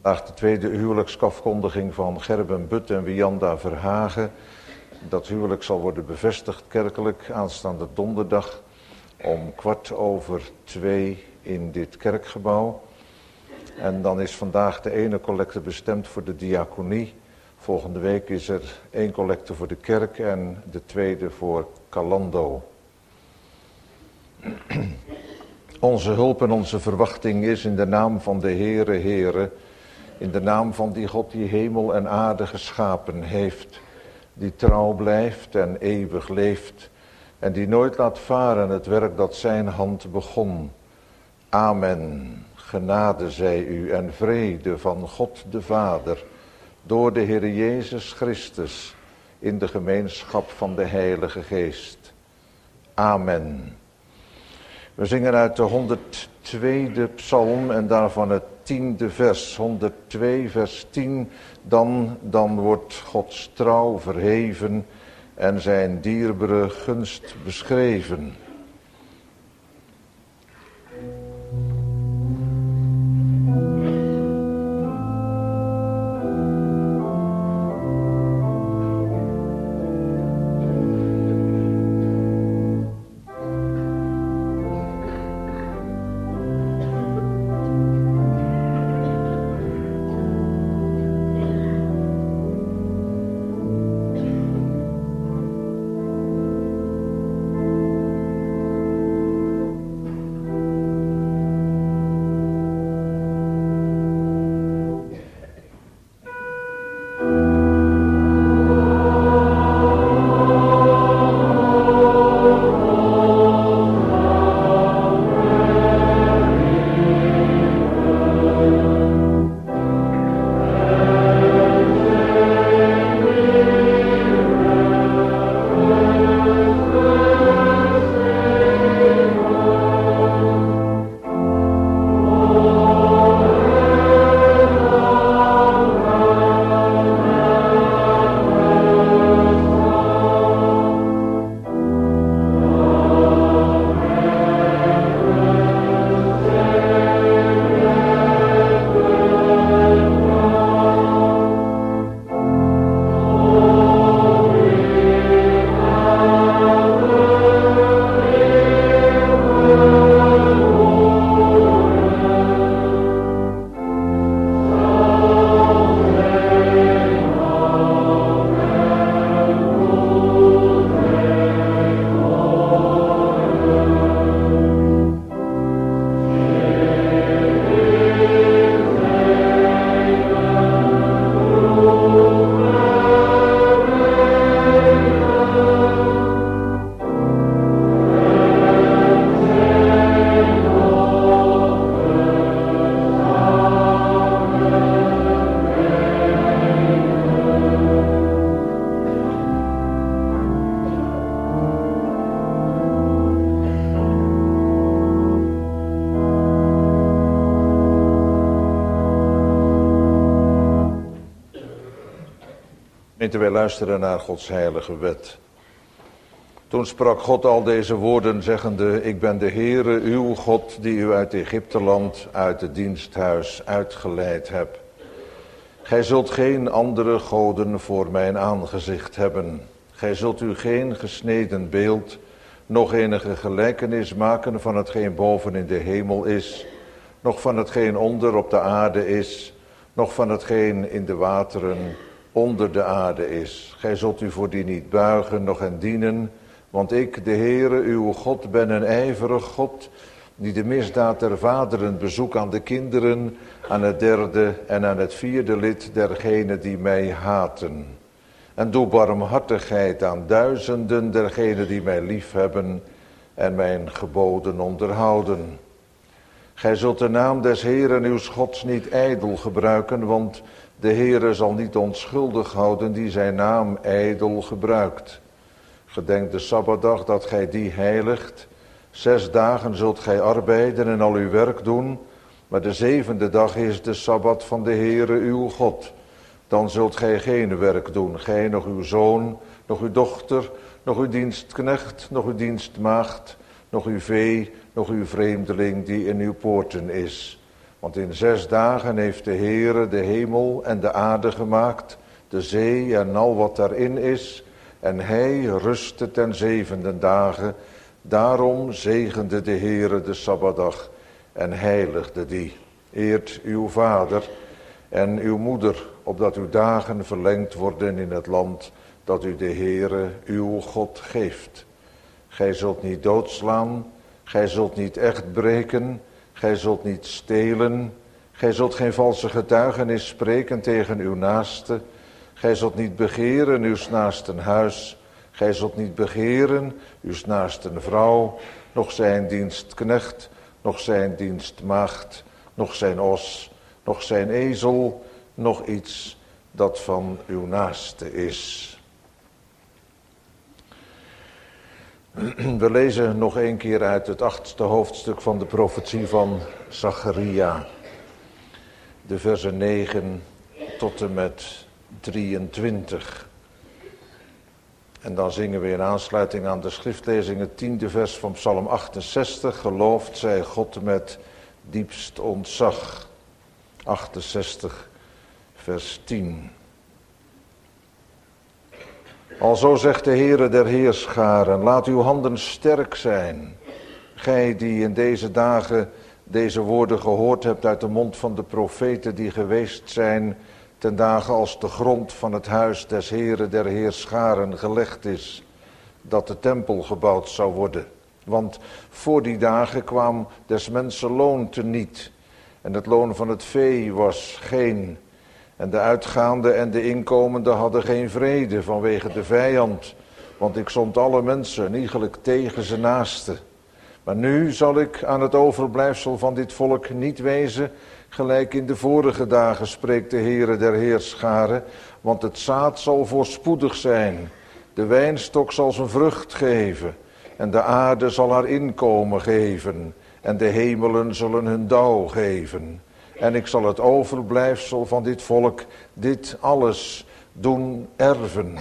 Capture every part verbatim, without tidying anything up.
Vandaag de tweede huwelijksafkondiging van Gerben But en Wianda Verhagen. Dat huwelijk zal worden bevestigd kerkelijk aanstaande donderdag om kwart over twee in dit kerkgebouw. En dan is vandaag de ene collecte bestemd voor de diaconie. Volgende week is er één collecte voor de kerk en de tweede voor Calando. Onze hulp en onze verwachting is in de naam van de Heere, Heere, in de naam van die God die hemel en aarde geschapen heeft, die trouw blijft en eeuwig leeft en die nooit laat varen het werk dat zijn hand begon. Amen. Genade zij u en vrede van God de Vader, door de Heer Jezus Christus, in de gemeenschap van de Heilige Geest. Amen. We zingen uit de honderdtweede psalm en daarvan het tiende vers, honderdtwee vers tien. Dan, dan wordt Gods trouw verheven en zijn dierbare gunst beschreven. Wij luisteren naar Gods heilige wet. Toen sprak God al deze woorden, zeggende: Ik ben de Heere, uw God, die u uit Egypteland, uit het diensthuis uitgeleid heb. Gij zult geen andere goden voor mijn aangezicht hebben. Gij zult u geen gesneden beeld, noch enige gelijkenis maken van hetgeen boven in de hemel is, noch van hetgeen onder op de aarde is, noch van hetgeen in de wateren onder de aarde is. Gij zult u voor die niet buigen, noch hen dienen, want ik, de Heere, uw God, ben een ijverig God, die de misdaad der vaderen bezoek aan de kinderen, aan het derde en aan het vierde lid dergenen die mij haten. En doe barmhartigheid aan duizenden dergenen die mij liefhebben en mijn geboden onderhouden. Gij zult de naam des Heeren uws Gods niet ijdel gebruiken, want de Heere zal niet onschuldig houden die zijn naam ijdel gebruikt. Gedenk de Sabbatdag dat gij die heiligt. Zes dagen zult gij arbeiden en al uw werk doen, maar de zevende dag is de Sabbat van de Heere uw God. Dan zult gij geen werk doen, gij, nog uw zoon, nog uw dochter, nog uw dienstknecht, nog uw dienstmaagd, nog uw vee, nog uw vreemdeling die in uw poorten is. Want in zes dagen heeft de Heere de hemel en de aarde gemaakt, de zee en al wat daarin is, en hij rustte ten zevende dagen. Daarom zegende de Heere de Sabbatdag en heiligde die. Eert uw vader en uw moeder, opdat uw dagen verlengd worden in het land dat u de Heere uw God geeft. Gij zult niet doodslaan, gij zult niet echt breken, gij zult niet stelen, gij zult geen valse getuigenis spreken tegen uw naaste, gij zult niet begeren uws naasten huis, gij zult niet begeren uws naasten vrouw, nog zijn dienstknecht, nog zijn dienstmaagd, nog zijn os, nog zijn ezel, nog iets dat van uw naaste is. We lezen nog een keer uit het achtste hoofdstuk van de profetie van Zacharia. De versen negen tot en met drieëntwintig. En dan zingen we in aansluiting aan de schriftlezing het tiende vers van Psalm achtenzestig. Geloofd zij God met diepst ontzag. achtenzestig vers tien. Alzo zegt de Heere der Heerscharen, laat uw handen sterk zijn. Gij die in deze dagen deze woorden gehoord hebt uit de mond van de profeten die geweest zijn, ten dagen als de grond van het huis des Heere der Heerscharen gelegd is, dat de tempel gebouwd zou worden. Want voor die dagen kwam des mensen loon teniet, en het loon van het vee was geen. En de uitgaande en de inkomende hadden geen vrede vanwege de vijand, want ik zond alle mensen iegelijk tegen zijn naaste. Maar nu zal ik aan het overblijfsel van dit volk niet wezen, gelijk in de vorige dagen, spreekt de Heere der Heerscharen, want het zaad zal voorspoedig zijn, de wijnstok zal zijn vrucht geven, en de aarde zal haar inkomen geven, en de hemelen zullen hun dauw geven. En ik zal het overblijfsel van dit volk, dit alles, doen erven.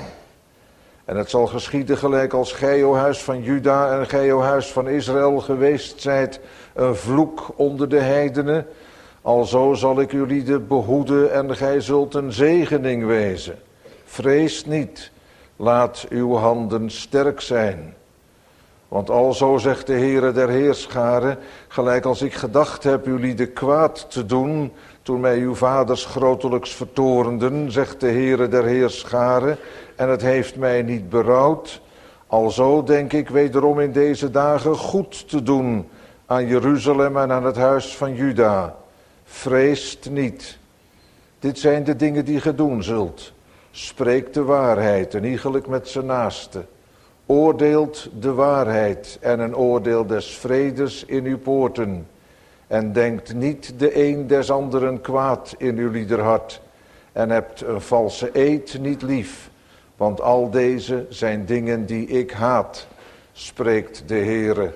En het zal geschieden gelijk als gij, o huis van Juda en gij, o huis van Israël, geweest zijt, een vloek onder de heidenen. Alzo zal ik jullie behoeden en gij zult een zegening wezen. Vrees niet, laat uw handen sterk zijn. Want alzo zegt de Heere der Heerscharen, gelijk als ik gedacht heb jullie de kwaad te doen, toen mij uw vaders grotelijks vertorenden, zegt de Heere der Heerscharen, en het heeft mij niet berouwd. Alzo denk ik wederom in deze dagen goed te doen aan Jeruzalem en aan het huis van Juda. Vreest niet. Dit zijn de dingen die ge doen zult. Spreek de waarheid en iegelijk met zijn naaste. Oordeelt de waarheid en een oordeel des vredes in uw poorten. En denkt niet de een des anderen kwaad in uw lieder hart. En hebt een valse eed niet lief. Want al deze zijn dingen die ik haat, spreekt de Heere.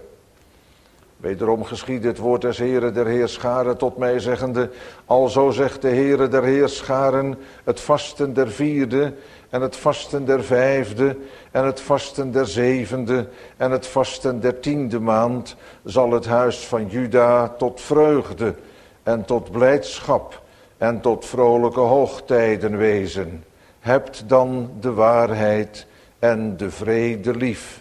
Wederom geschiedde het woord des Heere der Heerscharen tot mij zeggende, alzo zegt de Heere der Heerscharen, het vasten der vierde en het vasten der vijfde en het vasten der zevende en het vasten der tiende maand zal het huis van Juda tot vreugde en tot blijdschap en tot vrolijke hoogtijden wezen. Hebt dan de waarheid en de vrede lief.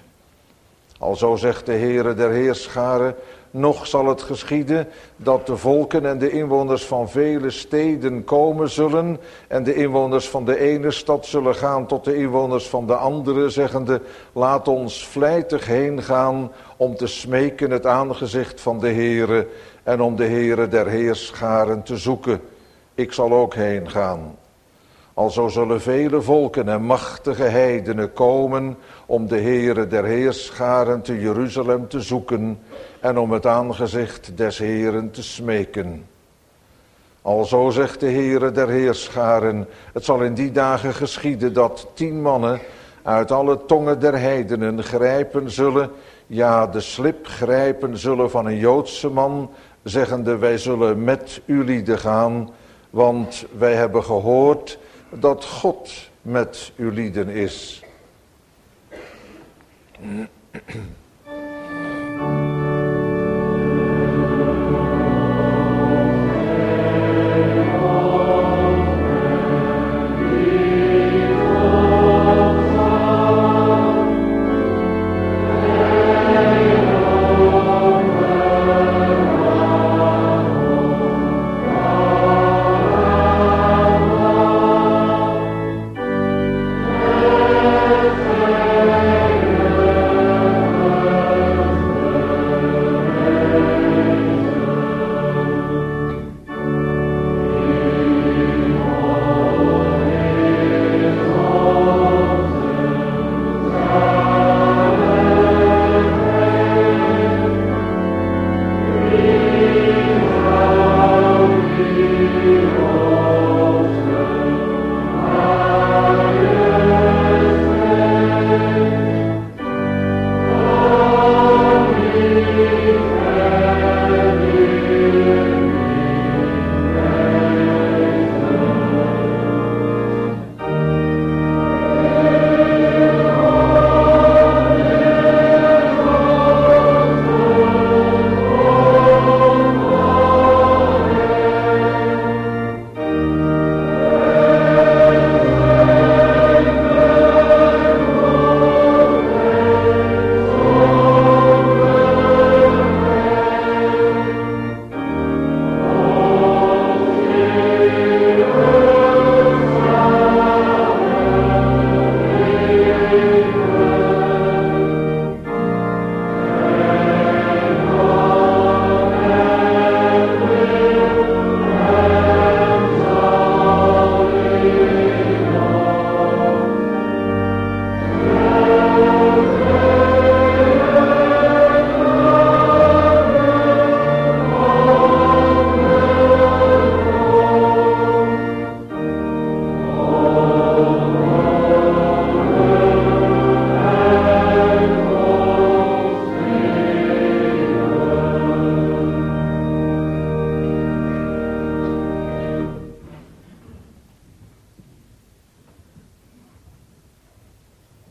Alzo zegt de Heere der Heerscharen, nog zal het geschieden dat de volken en de inwoners van vele steden komen zullen en de inwoners van de ene stad zullen gaan tot de inwoners van de andere, zeggende, laat ons vlijtig heen gaan om te smeken het aangezicht van de Heere en om de Heere der Heerscharen te zoeken. Ik zal ook heen gaan. Alzo zullen vele volken en machtige heidenen komen om de Heere der Heerscharen te Jeruzalem te zoeken en om het aangezicht des Heeren te smeken. Alzo zegt de Heere der Heerscharen, het zal in die dagen geschieden dat tien mannen uit alle tongen der heidenen grijpen zullen, ja de slip grijpen zullen van een Joodse man, zeggende wij zullen met u lieden gaan, want wij hebben gehoord dat God met uw lieden is.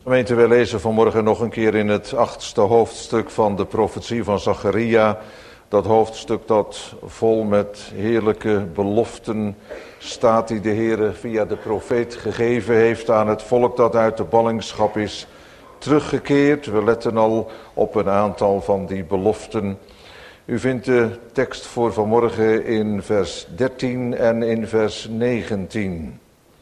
Gemeente, wij lezen vanmorgen nog een keer in het achtste hoofdstuk van de profetie van Zacharia. Dat hoofdstuk dat vol met heerlijke beloften staat die de Heere via de profeet gegeven heeft aan het volk dat uit de ballingschap is teruggekeerd. We letten al op een aantal van die beloften. U vindt de tekst voor vanmorgen in vers dertien en in vers negentien.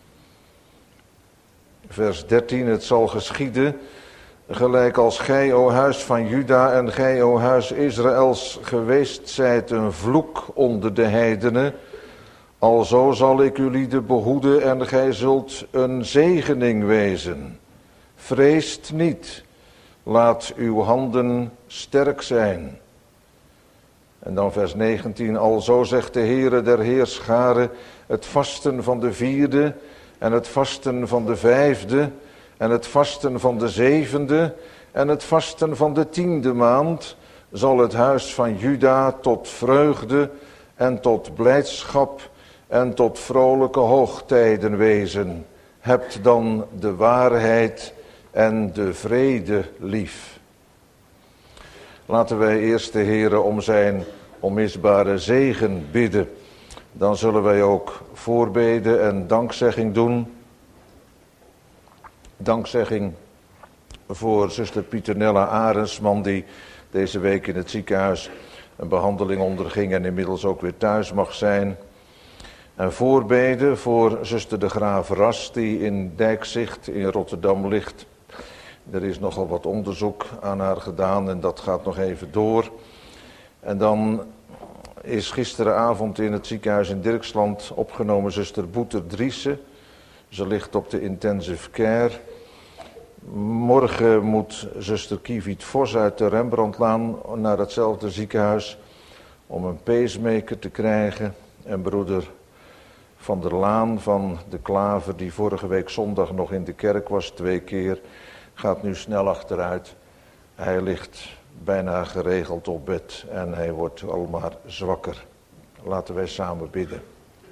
Vers dertien, het zal geschieden, gelijk als gij, o huis van Juda, en gij, o huis Israëls, geweest zijt een vloek onder de heidenen, alzo zal ik jullie behoeden en gij zult een zegening wezen. Vreest niet, laat uw handen sterk zijn. En dan vers negentien, alzo zegt de Heere der Heerscharen, het vasten van de vierde en het vasten van de vijfde en het vasten van de zevende en het vasten van de tiende maand zal het huis van Juda tot vreugde en tot blijdschap en tot vrolijke hoogtijden wezen. Hebt dan de waarheid en de vrede lief. Laten wij eerst de Heere om zijn onmisbare zegen bidden. Dan zullen wij ook voorbeden en dankzegging doen. Dankzegging voor zuster Pieternella Arendsman, die deze week in het ziekenhuis een behandeling onderging en inmiddels ook weer thuis mag zijn. En voorbeden voor zuster de Graaf Ras, die in Dijkzicht in Rotterdam ligt. Er is nogal wat onderzoek aan haar gedaan en dat gaat nog even door. En dan is gisteravond in het ziekenhuis in Dirksland opgenomen zuster Boeter Driessen. Ze ligt op de intensive care. Morgen moet zuster Kievit Vos uit de Rembrandtlaan naar hetzelfde ziekenhuis om een pacemaker te krijgen. En broeder Van der Laan van de Klaver, die vorige week zondag nog in de kerk was, twee keer, gaat nu snel achteruit. Hij ligt bijna geregeld op bed en hij wordt al maar zwakker. Laten wij samen bidden.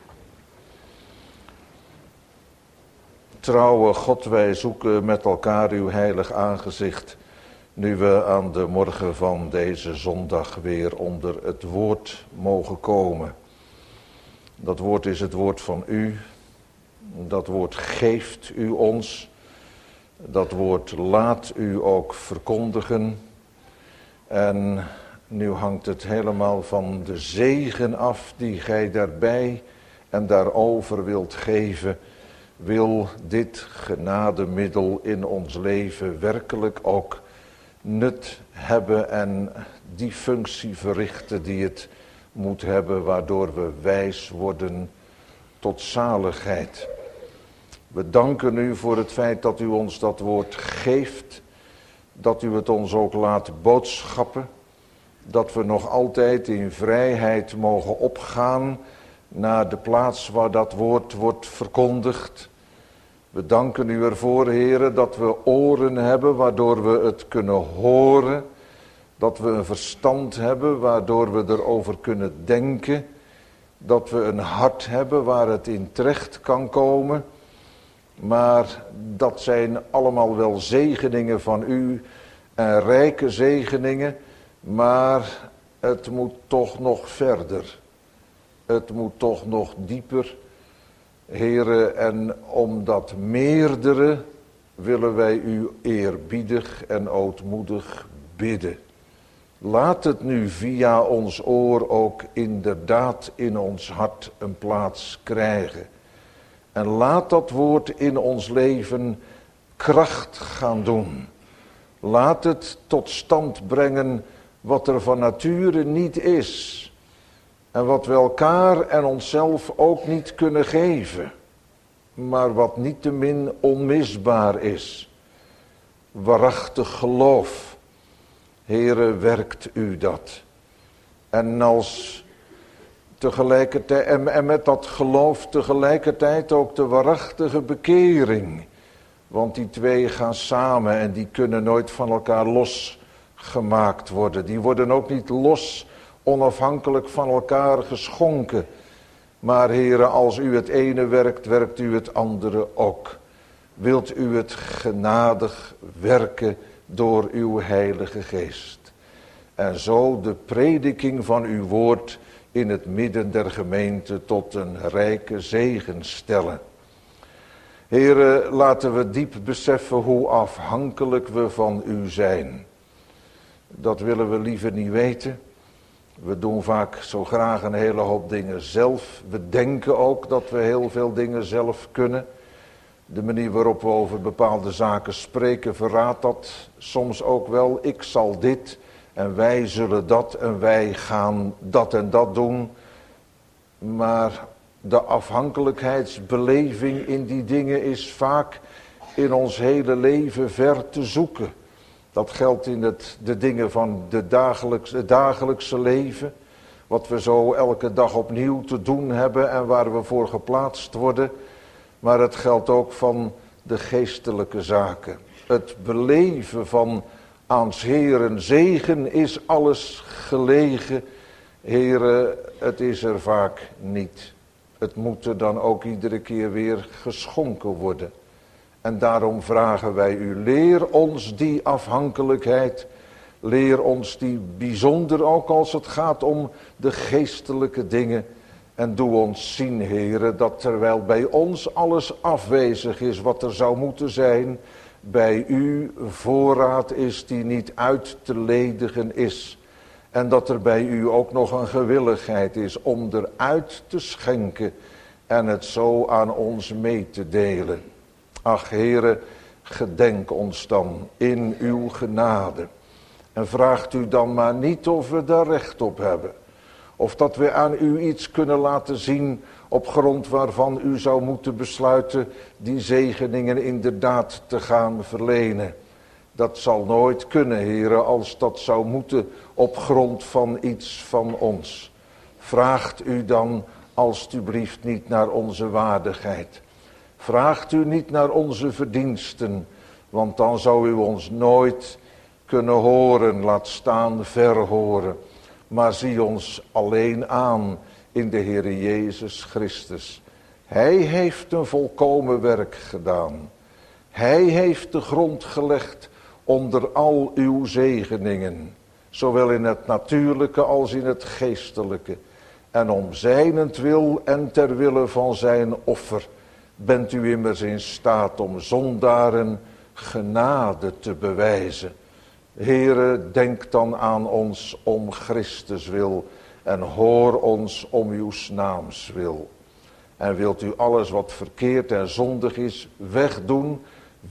Trouwe God, wij zoeken met elkaar uw heilig aangezicht, nu we aan de morgen van deze zondag weer onder het woord mogen komen. Dat woord is het woord van u, dat woord geeft u ons, dat woord laat u ook verkondigen. En nu hangt het helemaal van de zegen af die gij daarbij en daarover wilt geven. Wil dit genademiddel in ons leven werkelijk ook nut hebben en die functie verrichten die het moet hebben, waardoor we wijs worden tot zaligheid. We danken u voor het feit dat u ons dat woord geeft, dat u het ons ook laat boodschappen, dat we nog altijd in vrijheid mogen opgaan naar de plaats waar dat woord wordt verkondigd. We danken u ervoor, Heere, dat we oren hebben waardoor we het kunnen horen, dat we een verstand hebben waardoor we erover kunnen denken, dat we een hart hebben waar het in terecht kan komen. Maar dat zijn allemaal wel zegeningen van u en rijke zegeningen, maar het moet toch nog verder. Het moet toch nog dieper. Heere, en om dat meerdere willen wij u eerbiedig en ootmoedig bidden. Laat het nu via ons oor ook inderdaad in ons hart een plaats krijgen. En laat dat woord in ons leven kracht gaan doen. Laat het tot stand brengen wat er van nature niet is. En wat we elkaar en onszelf ook niet kunnen geven. Maar wat niettemin onmisbaar is. Waarachtig geloof. Heere, werkt u dat. En als tegelijkertijd, en, en met dat geloof tegelijkertijd ook de waarachtige bekering. Want die twee gaan samen en die kunnen nooit van elkaar losgemaakt worden. Die worden ook niet los, onafhankelijk van elkaar geschonken. Maar Heere, als u het ene werkt, werkt u het andere ook. wilt u het genadig werken door uw Heilige Geest. En zo de prediking van uw woord in het midden der gemeente tot een rijke zegen stellen. Heere, laten we diep beseffen hoe afhankelijk we van u zijn. Dat willen we liever niet weten. We doen vaak zo graag een hele hoop dingen zelf. We denken ook dat we heel veel dingen zelf kunnen. De manier waarop we over bepaalde zaken spreken verraadt dat soms ook wel. Ik zal dit en wij zullen dat en wij gaan dat en dat doen. Maar de afhankelijkheidsbeleving in die dingen is vaak in ons hele leven ver te zoeken. Dat geldt in het, de dingen van de dagelijks, het dagelijkse leven. Wat we zo elke dag opnieuw te doen hebben en waar we voor geplaatst worden. Maar het geldt ook van de geestelijke zaken. Het beleven van aan 's Heeren zegen is alles gelegen. Heere, het is er vaak niet. Het moet er dan ook iedere keer weer geschonken worden. En daarom vragen wij u, leer ons die afhankelijkheid. Leer ons die bijzonder ook als het gaat om de geestelijke dingen. En doe ons zien, Heere, dat terwijl bij ons alles afwezig is wat er zou moeten zijn, bij u voorraad is die niet uit te ledigen is. En dat er bij u ook nog een gewilligheid is om eruit te schenken en het zo aan ons mee te delen. Ach, Heere, gedenk ons dan in uw genade. En vraagt u dan maar niet of we daar recht op hebben. Of dat we aan u iets kunnen laten zien op grond waarvan u zou moeten besluiten die zegeningen inderdaad te gaan verlenen. Dat zal nooit kunnen, Heere, als dat zou moeten op grond van iets van ons. Vraagt u dan alstublieft niet naar onze waardigheid. Vraagt u niet naar onze verdiensten, want dan zou u ons nooit kunnen horen, laat staan verhoren. Maar zie ons alleen aan in de Heere Jezus Christus. Hij heeft een volkomen werk gedaan. Hij heeft de grond gelegd onder al uw zegeningen. Zowel in het natuurlijke als in het geestelijke. En om zijnentwil en ter wille van zijn offer bent u immers in staat om zondaren genade te bewijzen. Heere, denk dan aan ons om Christus wil en hoor ons om uw naams wil. En wilt u alles wat verkeerd en zondig is wegdoen,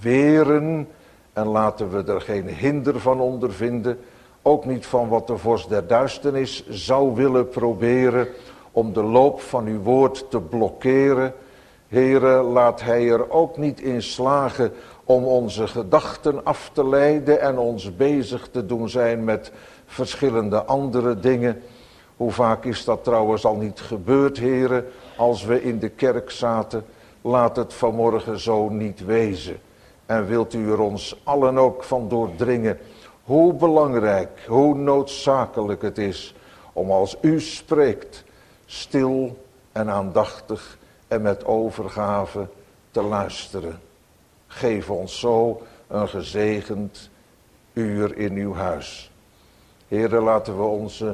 weren en laten we er geen hinder van ondervinden. Ook niet van wat de vorst der duisternis zou willen proberen om de loop van uw woord te blokkeren. Heere, laat hij er ook niet in slagen om onze gedachten af te leiden en ons bezig te doen zijn met verschillende andere dingen. Hoe vaak is dat trouwens al niet gebeurd, Heere, als we in de kerk zaten. Laat het vanmorgen zo niet wezen. En wilt u er ons allen ook van doordringen hoe belangrijk, hoe noodzakelijk het is om als u spreekt stil en aandachtig en met overgave te luisteren. Geef ons zo een gezegend uur in uw huis. Heere, laten we onze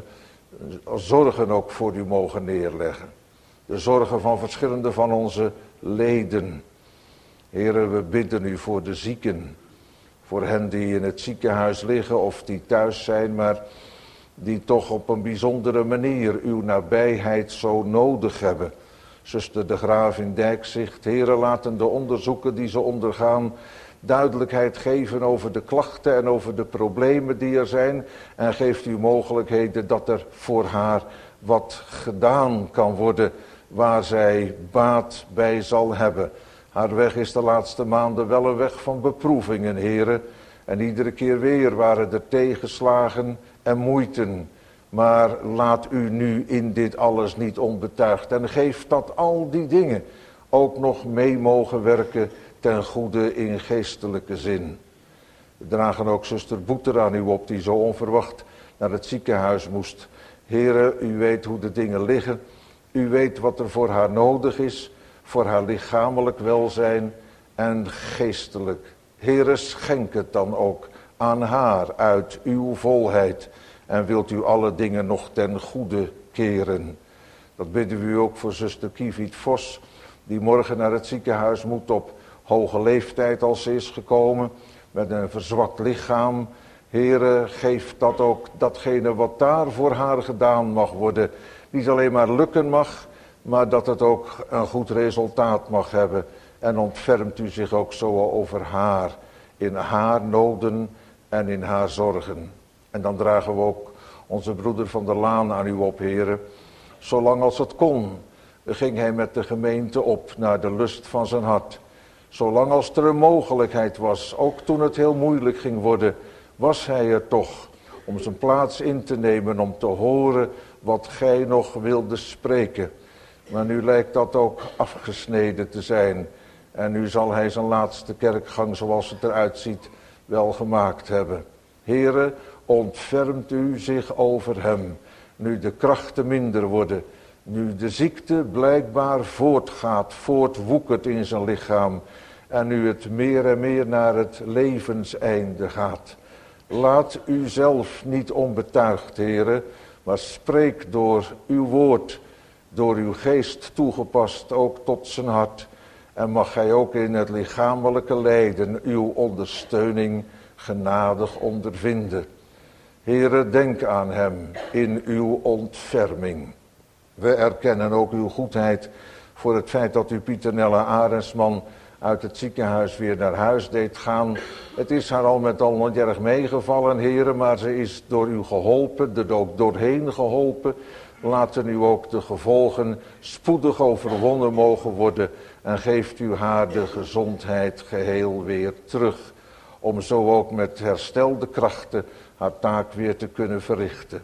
zorgen ook voor u mogen neerleggen. De zorgen van verschillende van onze leden. Heere, we bidden u voor de zieken. Voor hen die in het ziekenhuis liggen of die thuis zijn, maar die toch op een bijzondere manier uw nabijheid zo nodig hebben. Zuster de Graaf in Dijkzicht, Heere, laten de onderzoeken die ze ondergaan duidelijkheid geven over de klachten en over de problemen die er zijn. En geeft u mogelijkheden dat er voor haar wat gedaan kan worden waar zij baat bij zal hebben. Haar weg is de laatste maanden wel een weg van beproevingen, Heere. En iedere keer weer waren er tegenslagen en moeiten. Maar laat u nu in dit alles niet onbetuigd. En geef dat al die dingen ook nog mee mogen werken ten goede in geestelijke zin. We dragen ook zuster Boeter aan u op die zo onverwacht naar het ziekenhuis moest. Heere, u weet hoe de dingen liggen. U weet wat er voor haar nodig is. Voor haar lichamelijk welzijn. en geestelijk. Heere, schenk het dan ook aan haar uit uw volheid en wilt u alle dingen nog ten goede keren. Dat bidden we u ook voor zuster Kieviet Vos, die morgen naar het ziekenhuis moet op hoge leeftijd als ze is gekomen, met een verzwakt lichaam. Heere, geef dat ook, datgene wat daar voor haar gedaan mag worden, niet alleen maar lukken mag, maar dat het ook een goed resultaat mag hebben. En ontfermt u zich ook zo over haar, in haar noden en in haar zorgen. En dan dragen we ook onze broeder van der Laan aan u op, Heere. Zolang als het kon, ging hij met de gemeente op naar de lust van zijn hart. Zolang als er een mogelijkheid was, ook toen het heel moeilijk ging worden, was hij er toch om zijn plaats in te nemen, om te horen wat gij nog wilde spreken. Maar nu lijkt dat ook afgesneden te zijn. En nu zal hij zijn laatste kerkgang, zoals het eruit ziet, wel gemaakt hebben. Heere, ontfermt u zich over hem, nu de krachten minder worden, nu de ziekte blijkbaar voortgaat, voortwoekert in zijn lichaam, en nu het meer en meer naar het levenseinde gaat. Laat u zelf niet onbetuigd, Heere, maar spreek door uw woord, door uw geest toegepast ook tot zijn hart. En mag gij ook in het lichamelijke lijden uw ondersteuning genadig ondervinden. Heere, denk aan hem in uw ontferming. We erkennen ook uw goedheid voor het feit dat u Pieternella Arendsman uit het ziekenhuis weer naar huis deed gaan. Het is haar al met al niet erg meegevallen, Heere, maar ze is door u geholpen, er ook doorheen geholpen. Laten u ook de gevolgen spoedig overwonnen mogen worden en geeft u haar de gezondheid geheel weer terug. Om zo ook met herstelde krachten haar taak weer te kunnen verrichten.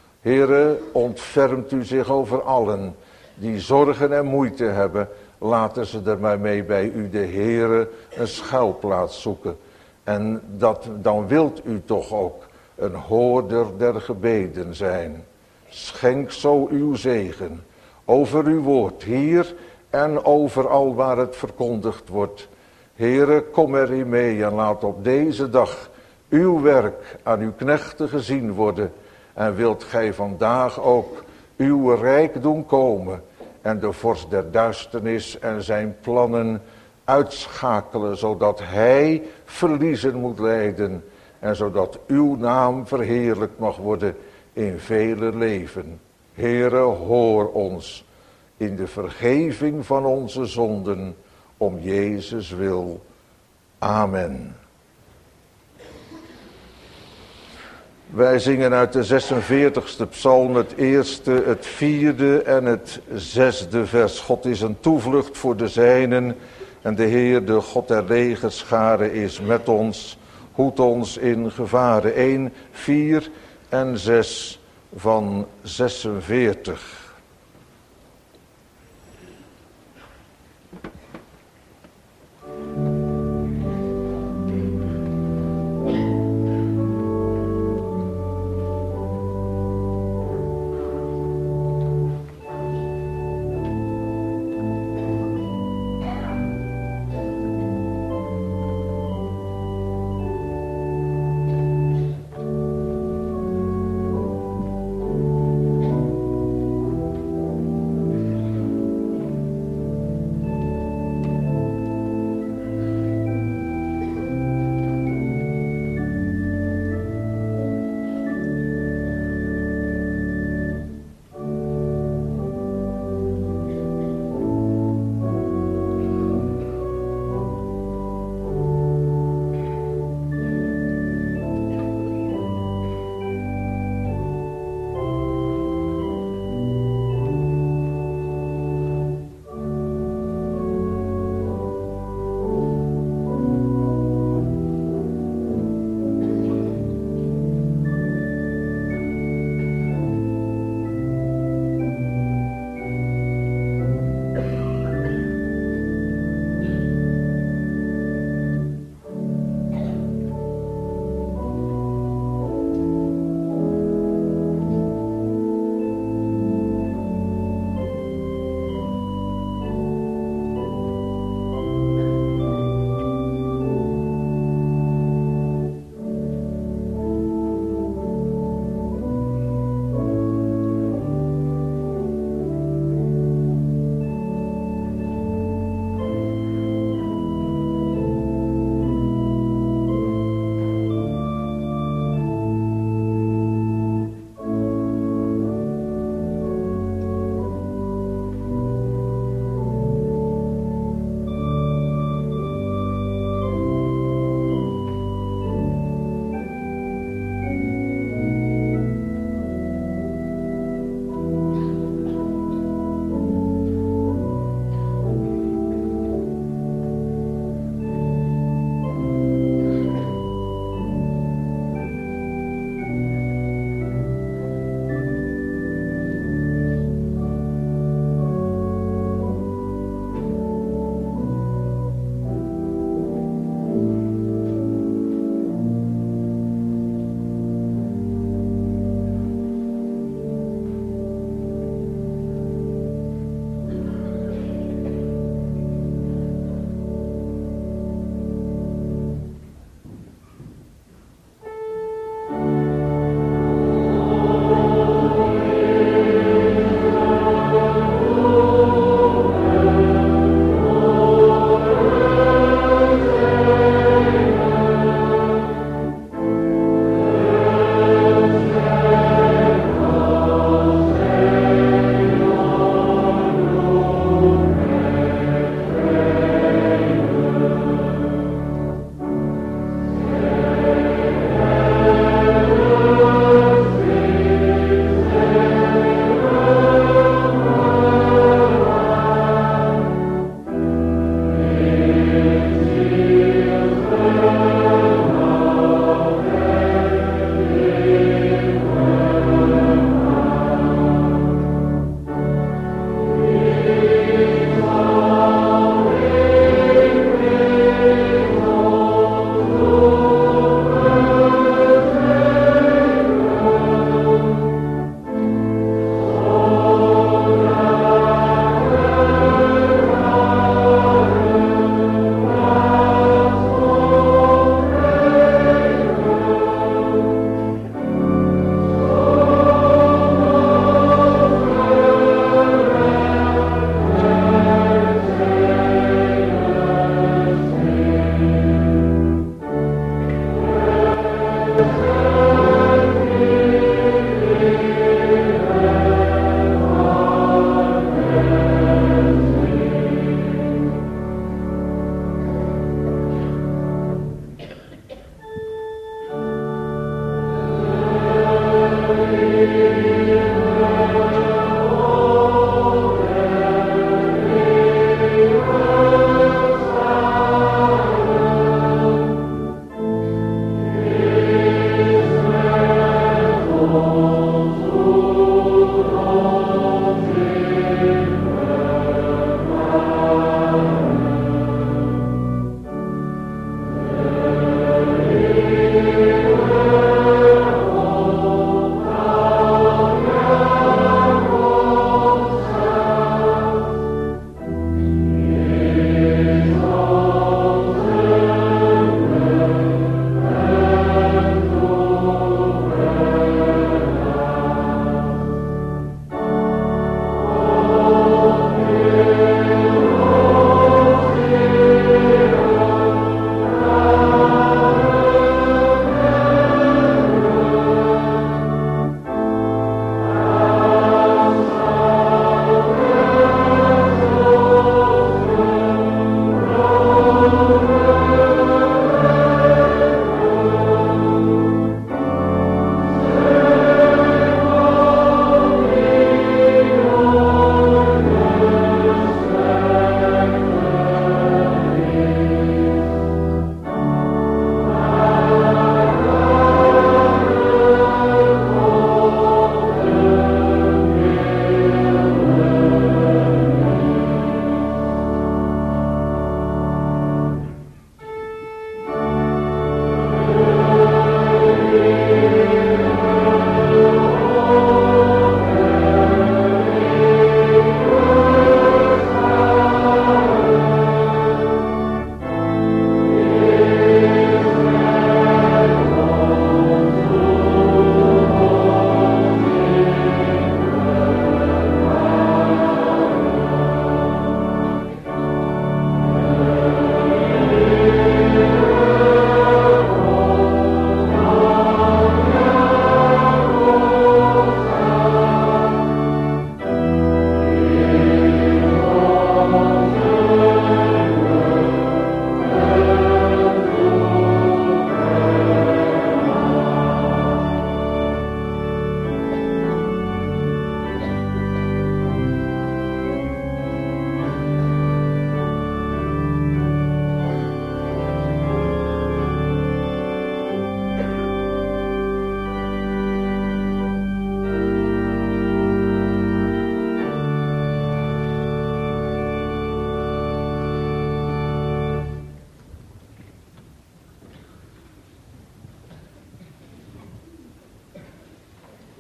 Heere, ontfermt u zich over allen die zorgen en moeite hebben. Laten ze er maar mee bij u, de Heere, een schuilplaats zoeken. En dat, dan wilt u toch ook een hoorder der gebeden zijn. Schenk zo uw zegen over uw woord hier en overal waar het verkondigd wordt. Heere, kom erin mee en laat op deze dag uw werk aan uw knechten gezien worden. En wilt gij vandaag ook uw rijk doen komen en de vorst der duisternis en zijn plannen uitschakelen, zodat hij verliezen moet lijden en zodat uw naam verheerlijkt mag worden in vele leven. Heere, hoor ons in de vergeving van onze zonden, om Jezus wil. Amen. Wij zingen uit de zesenveertigste psalm het eerste, het vierde en het zesde vers. God is een toevlucht voor de zijnen en de Heer, de God der legerscharen, is met ons. Hoed ons in gevaren. één, vier en zes van zesenveertig.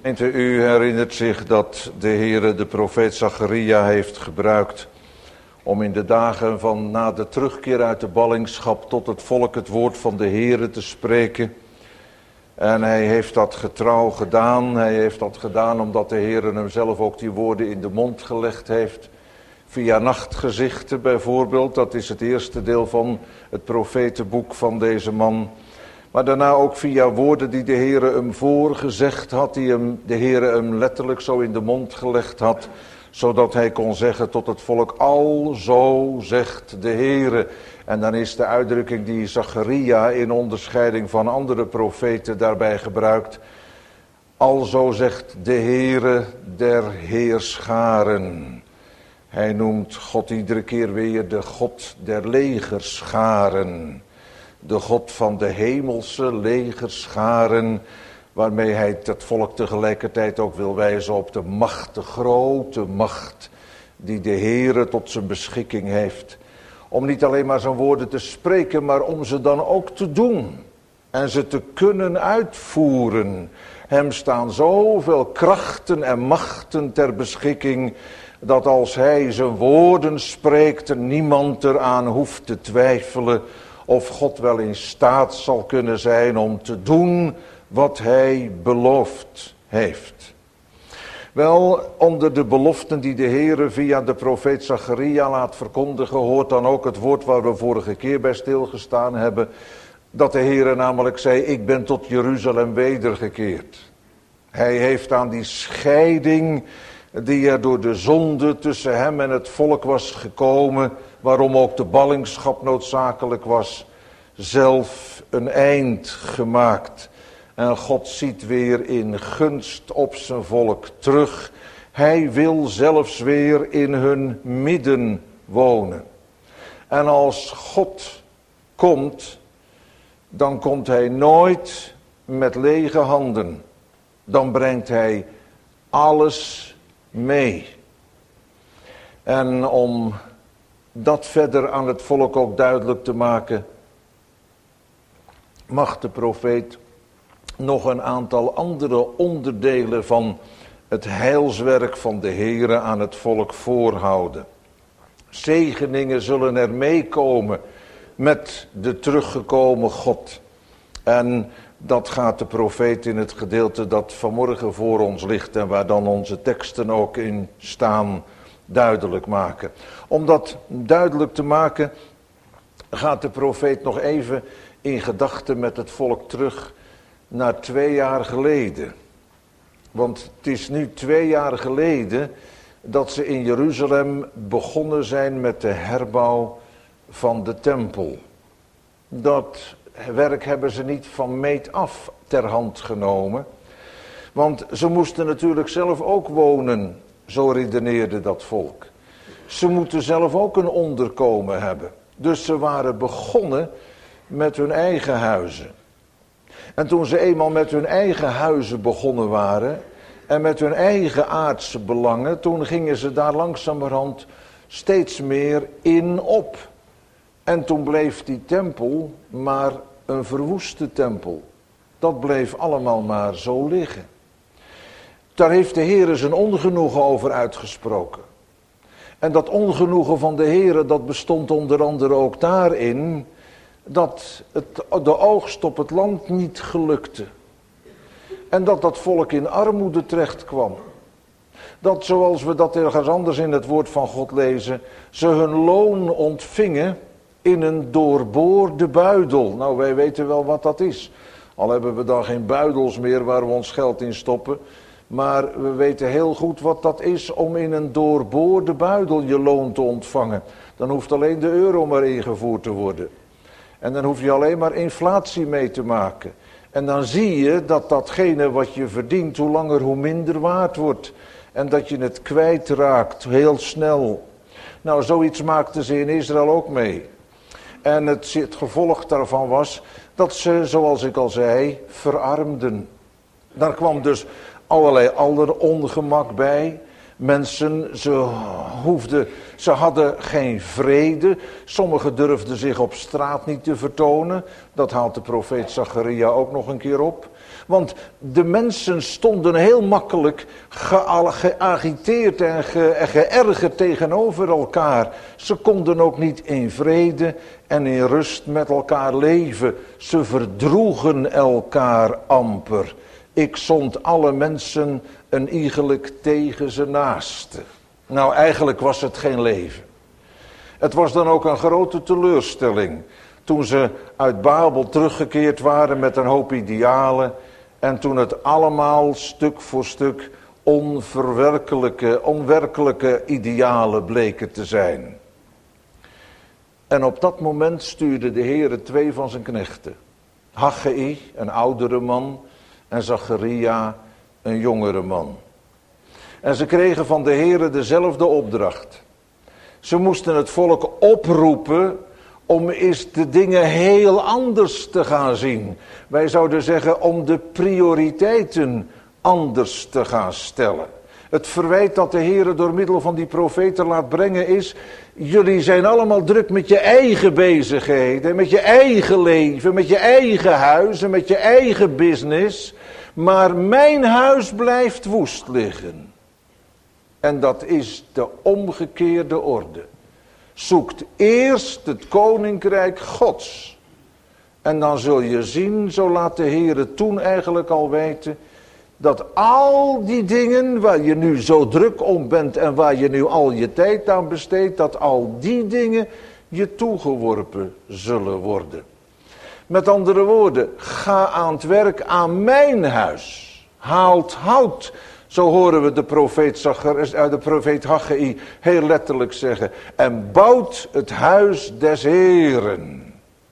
U herinnert zich dat de Heere de profeet Zacharia heeft gebruikt om in de dagen van na de terugkeer uit de ballingschap tot het volk het woord van de Heere te spreken. En hij heeft dat getrouw gedaan. Hij heeft dat gedaan omdat de Heere hem zelf ook die woorden in de mond gelegd heeft. Via nachtgezichten bijvoorbeeld, dat is het eerste deel van het profetenboek van deze man. Maar daarna ook via woorden die de Heere hem voorgezegd had, die hem, de Heere hem letterlijk zo in de mond gelegd had, zodat hij kon zeggen tot het volk, al zo zegt de Heere. En dan is de uitdrukking die Zacharia in onderscheiding van andere profeten daarbij gebruikt, al zo zegt de Heere der heerscharen. Hij noemt God iedere keer weer de God der legerscharen. De God van de hemelse legerscharen, waarmee hij het volk tegelijkertijd ook wil wijzen op de macht, de grote macht die de Heere tot zijn beschikking heeft. Om niet alleen maar zijn woorden te spreken, maar om ze dan ook te doen. En ze te kunnen uitvoeren. Hem staan zoveel krachten en machten ter beschikking, dat als hij zijn woorden spreekt, er niemand eraan hoeft te twijfelen of God wel in staat zal kunnen zijn om te doen wat hij beloofd heeft. Wel, onder de beloften die de Heere via de profeet Zacharia laat verkondigen, hoort dan ook het woord waar we vorige keer bij stilgestaan hebben, dat de Heere namelijk zei, ik ben tot Jeruzalem wedergekeerd. Hij heeft aan die scheiding die er door de zonde tussen hem en het volk was gekomen, waarom ook de ballingschap noodzakelijk was, zelf een eind gemaakt. En God ziet weer in gunst op zijn volk terug. Hij wil zelfs weer in hun midden wonen. En als God komt, dan komt hij nooit met lege handen. Dan brengt hij alles mee. En om dat verder aan het volk ook duidelijk te maken, mag de profeet nog een aantal andere onderdelen van het heilswerk van de Heere aan het volk voorhouden. Zegeningen zullen er meekomen met de teruggekomen God. En dat gaat de profeet in het gedeelte dat vanmorgen voor ons ligt en waar dan onze teksten ook in staan, duidelijk maken. Om dat duidelijk te maken gaat de profeet nog even in gedachten met het volk terug naar twee jaar geleden. Want het is nu twee jaar geleden dat ze in Jeruzalem begonnen zijn met de herbouw van de tempel. Dat werk hebben ze niet van meet af ter hand genomen. Want ze moesten natuurlijk zelf ook wonen, zo redeneerde dat volk. Ze moeten zelf ook een onderkomen hebben. Dus ze waren begonnen met hun eigen huizen. En toen ze eenmaal met hun eigen huizen begonnen waren en met hun eigen aardse belangen, toen gingen ze daar langzamerhand steeds meer in op. En toen bleef die tempel maar een verwoeste tempel. Dat bleef allemaal maar zo liggen. Daar heeft de Heere zijn ongenoegen over uitgesproken. En dat ongenoegen van de Heere, dat bestond onder andere ook daarin dat het, de oogst op het land niet gelukte. En dat dat volk in armoede terecht kwam. Dat, zoals we dat ergens anders in het woord van God lezen, ze hun loon ontvingen in een doorboorde buidel. Nou, wij weten wel wat dat is. Al hebben we dan geen buidels meer waar we ons geld in stoppen. Maar we weten heel goed wat dat is om in een doorboorde buidel je loon te ontvangen. Dan hoeft alleen de euro maar ingevoerd te worden. En dan hoef je alleen maar inflatie mee te maken. En dan zie je dat datgene wat je verdient, hoe langer hoe minder waard wordt. En dat je het kwijtraakt, heel snel. Nou, zoiets maakten ze in Israël ook mee. En het, het gevolg daarvan was dat ze, zoals ik al zei, verarmden. Daar kwam dus allerlei ander ongemak bij. Mensen, ze hoefden, ze hadden geen vrede. Sommigen durfden zich op straat niet te vertonen. Dat haalt de profeet Zacharia ook nog een keer op. Want de mensen stonden heel makkelijk ge- geagiteerd en, ge- en geërgerd tegenover elkaar. Ze konden ook niet in vrede en in rust met elkaar leven. Ze verdroegen elkaar amper. Ik zond alle mensen een iegelijk tegen zijn naaste. Nou, eigenlijk was het geen leven. Het was dan ook een grote teleurstelling toen ze uit Babel teruggekeerd waren met een hoop idealen. En toen het allemaal stuk voor stuk onverwerkelijke, onwerkelijke idealen bleken te zijn. En op dat moment stuurde de Heere twee van zijn knechten. Haggai, een oudere man, en Zacharia, een jongere man. En ze kregen van de Heere dezelfde opdracht. Ze moesten het volk oproepen om eens de dingen heel anders te gaan zien. Wij zouden zeggen om de prioriteiten anders te gaan stellen. Het verwijt dat de Heere door middel van die profeten laat brengen is: jullie zijn allemaal druk met je eigen bezigheden, met je eigen leven, met je eigen huis en met je eigen business. Maar mijn huis blijft woest liggen. En dat is de omgekeerde orde. Zoekt eerst het koninkrijk Gods. En dan zul je zien, zo laat de Heere toen eigenlijk al weten, dat al die dingen waar je nu zo druk om bent en waar je nu al je tijd aan besteedt, dat al die dingen je toegeworpen zullen worden. Met andere woorden, ga aan het werk aan mijn huis. Haalt hout. Zo horen we de profeet, Zachar, de profeet Haggai heel letterlijk zeggen. En bouwt het huis des Heeren.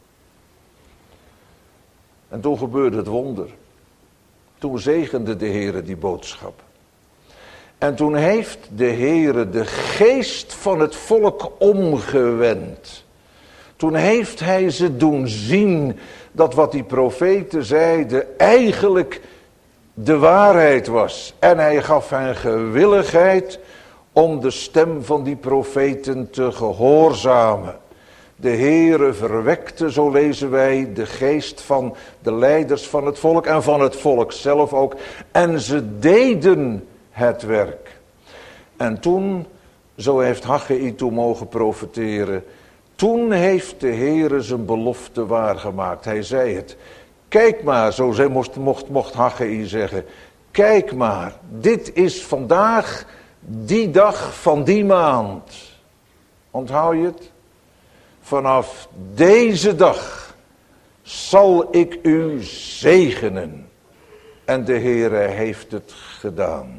En toen gebeurde het wonder. Toen zegende de Heere die boodschap. En toen heeft de Heere de geest van het volk omgewend. Toen heeft hij ze doen zien dat wat die profeten zeiden eigenlijk de waarheid was. En hij gaf hen gewilligheid om de stem van die profeten te gehoorzamen. De Heere verwekte, zo lezen wij, de geest van de leiders van het volk en van het volk zelf ook. En ze deden het werk. En toen, zo heeft Haggai toen mogen profeteren, toen heeft de Heere zijn belofte waargemaakt. Hij zei het. Kijk maar, zo zei, mocht, mocht, mocht Haggai zeggen. Kijk maar, dit is vandaag die dag van die maand. Onthoud je het? Vanaf deze dag zal ik u zegenen. En de Heere heeft het gedaan.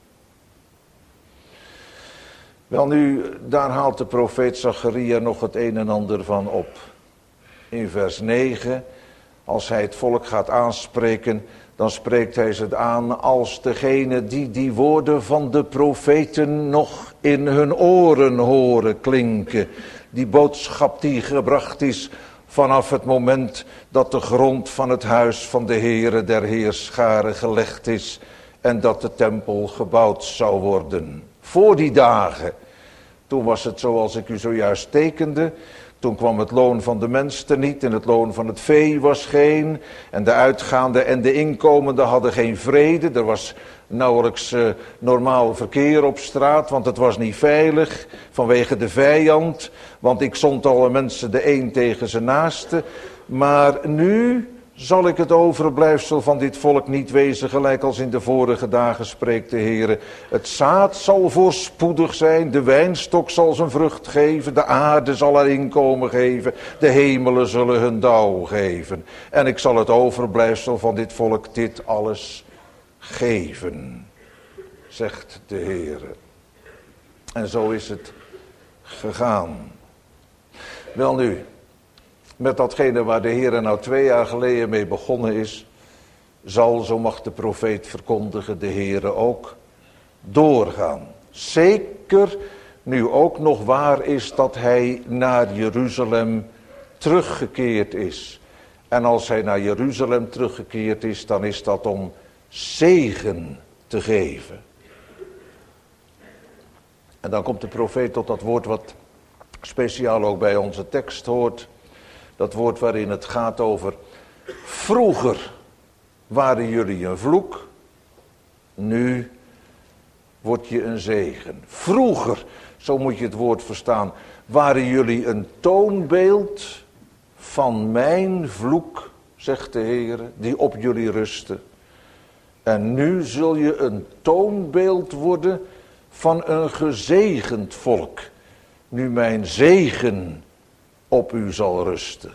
Wel nu, daar haalt de profeet Zacharia nog het een en ander van op. In vers negen, als hij het volk gaat aanspreken, dan spreekt hij ze aan als degene die die woorden van de profeten nog in hun oren horen klinken. Die boodschap die gebracht is vanaf het moment dat de grond van het huis van de Heere der Heerscharen gelegd is en dat de tempel gebouwd zou worden. Voor die dagen, toen was het zoals ik u zojuist tekende. Toen kwam het loon van de mens teniet en het loon van het vee was geen. En de uitgaande en de inkomende hadden geen vrede. Er was nauwelijks uh, normaal verkeer op straat, want het was niet veilig vanwege de vijand. Want ik zond alle mensen de een tegen zijn naaste. Maar nu zal ik het overblijfsel van dit volk niet wezen, gelijk als in de vorige dagen spreekt de Heere. Het zaad zal voorspoedig zijn, de wijnstok zal zijn vrucht geven, de aarde zal haar inkomen geven, de hemelen zullen hun dauw geven. En ik zal het overblijfsel van dit volk dit alles geven, zegt de Heere. En zo is het gegaan. Welnu, met datgene waar de Heere nou twee jaar geleden mee begonnen is, zal, zo mag de profeet verkondigen, de Heere ook doorgaan. Zeker nu ook nog waar is dat hij naar Jeruzalem teruggekeerd is. En als hij naar Jeruzalem teruggekeerd is, dan is dat om zegen te geven. En dan komt de profeet tot dat woord wat speciaal ook bij onze tekst hoort. Dat woord waarin het gaat over vroeger waren jullie een vloek, nu word je een zegen. Vroeger, zo moet je het woord verstaan, waren jullie een toonbeeld van mijn vloek, zegt de Heer, die op jullie rustte. En nu zul je een toonbeeld worden van een gezegend volk, nu mijn zegen op u zal rusten.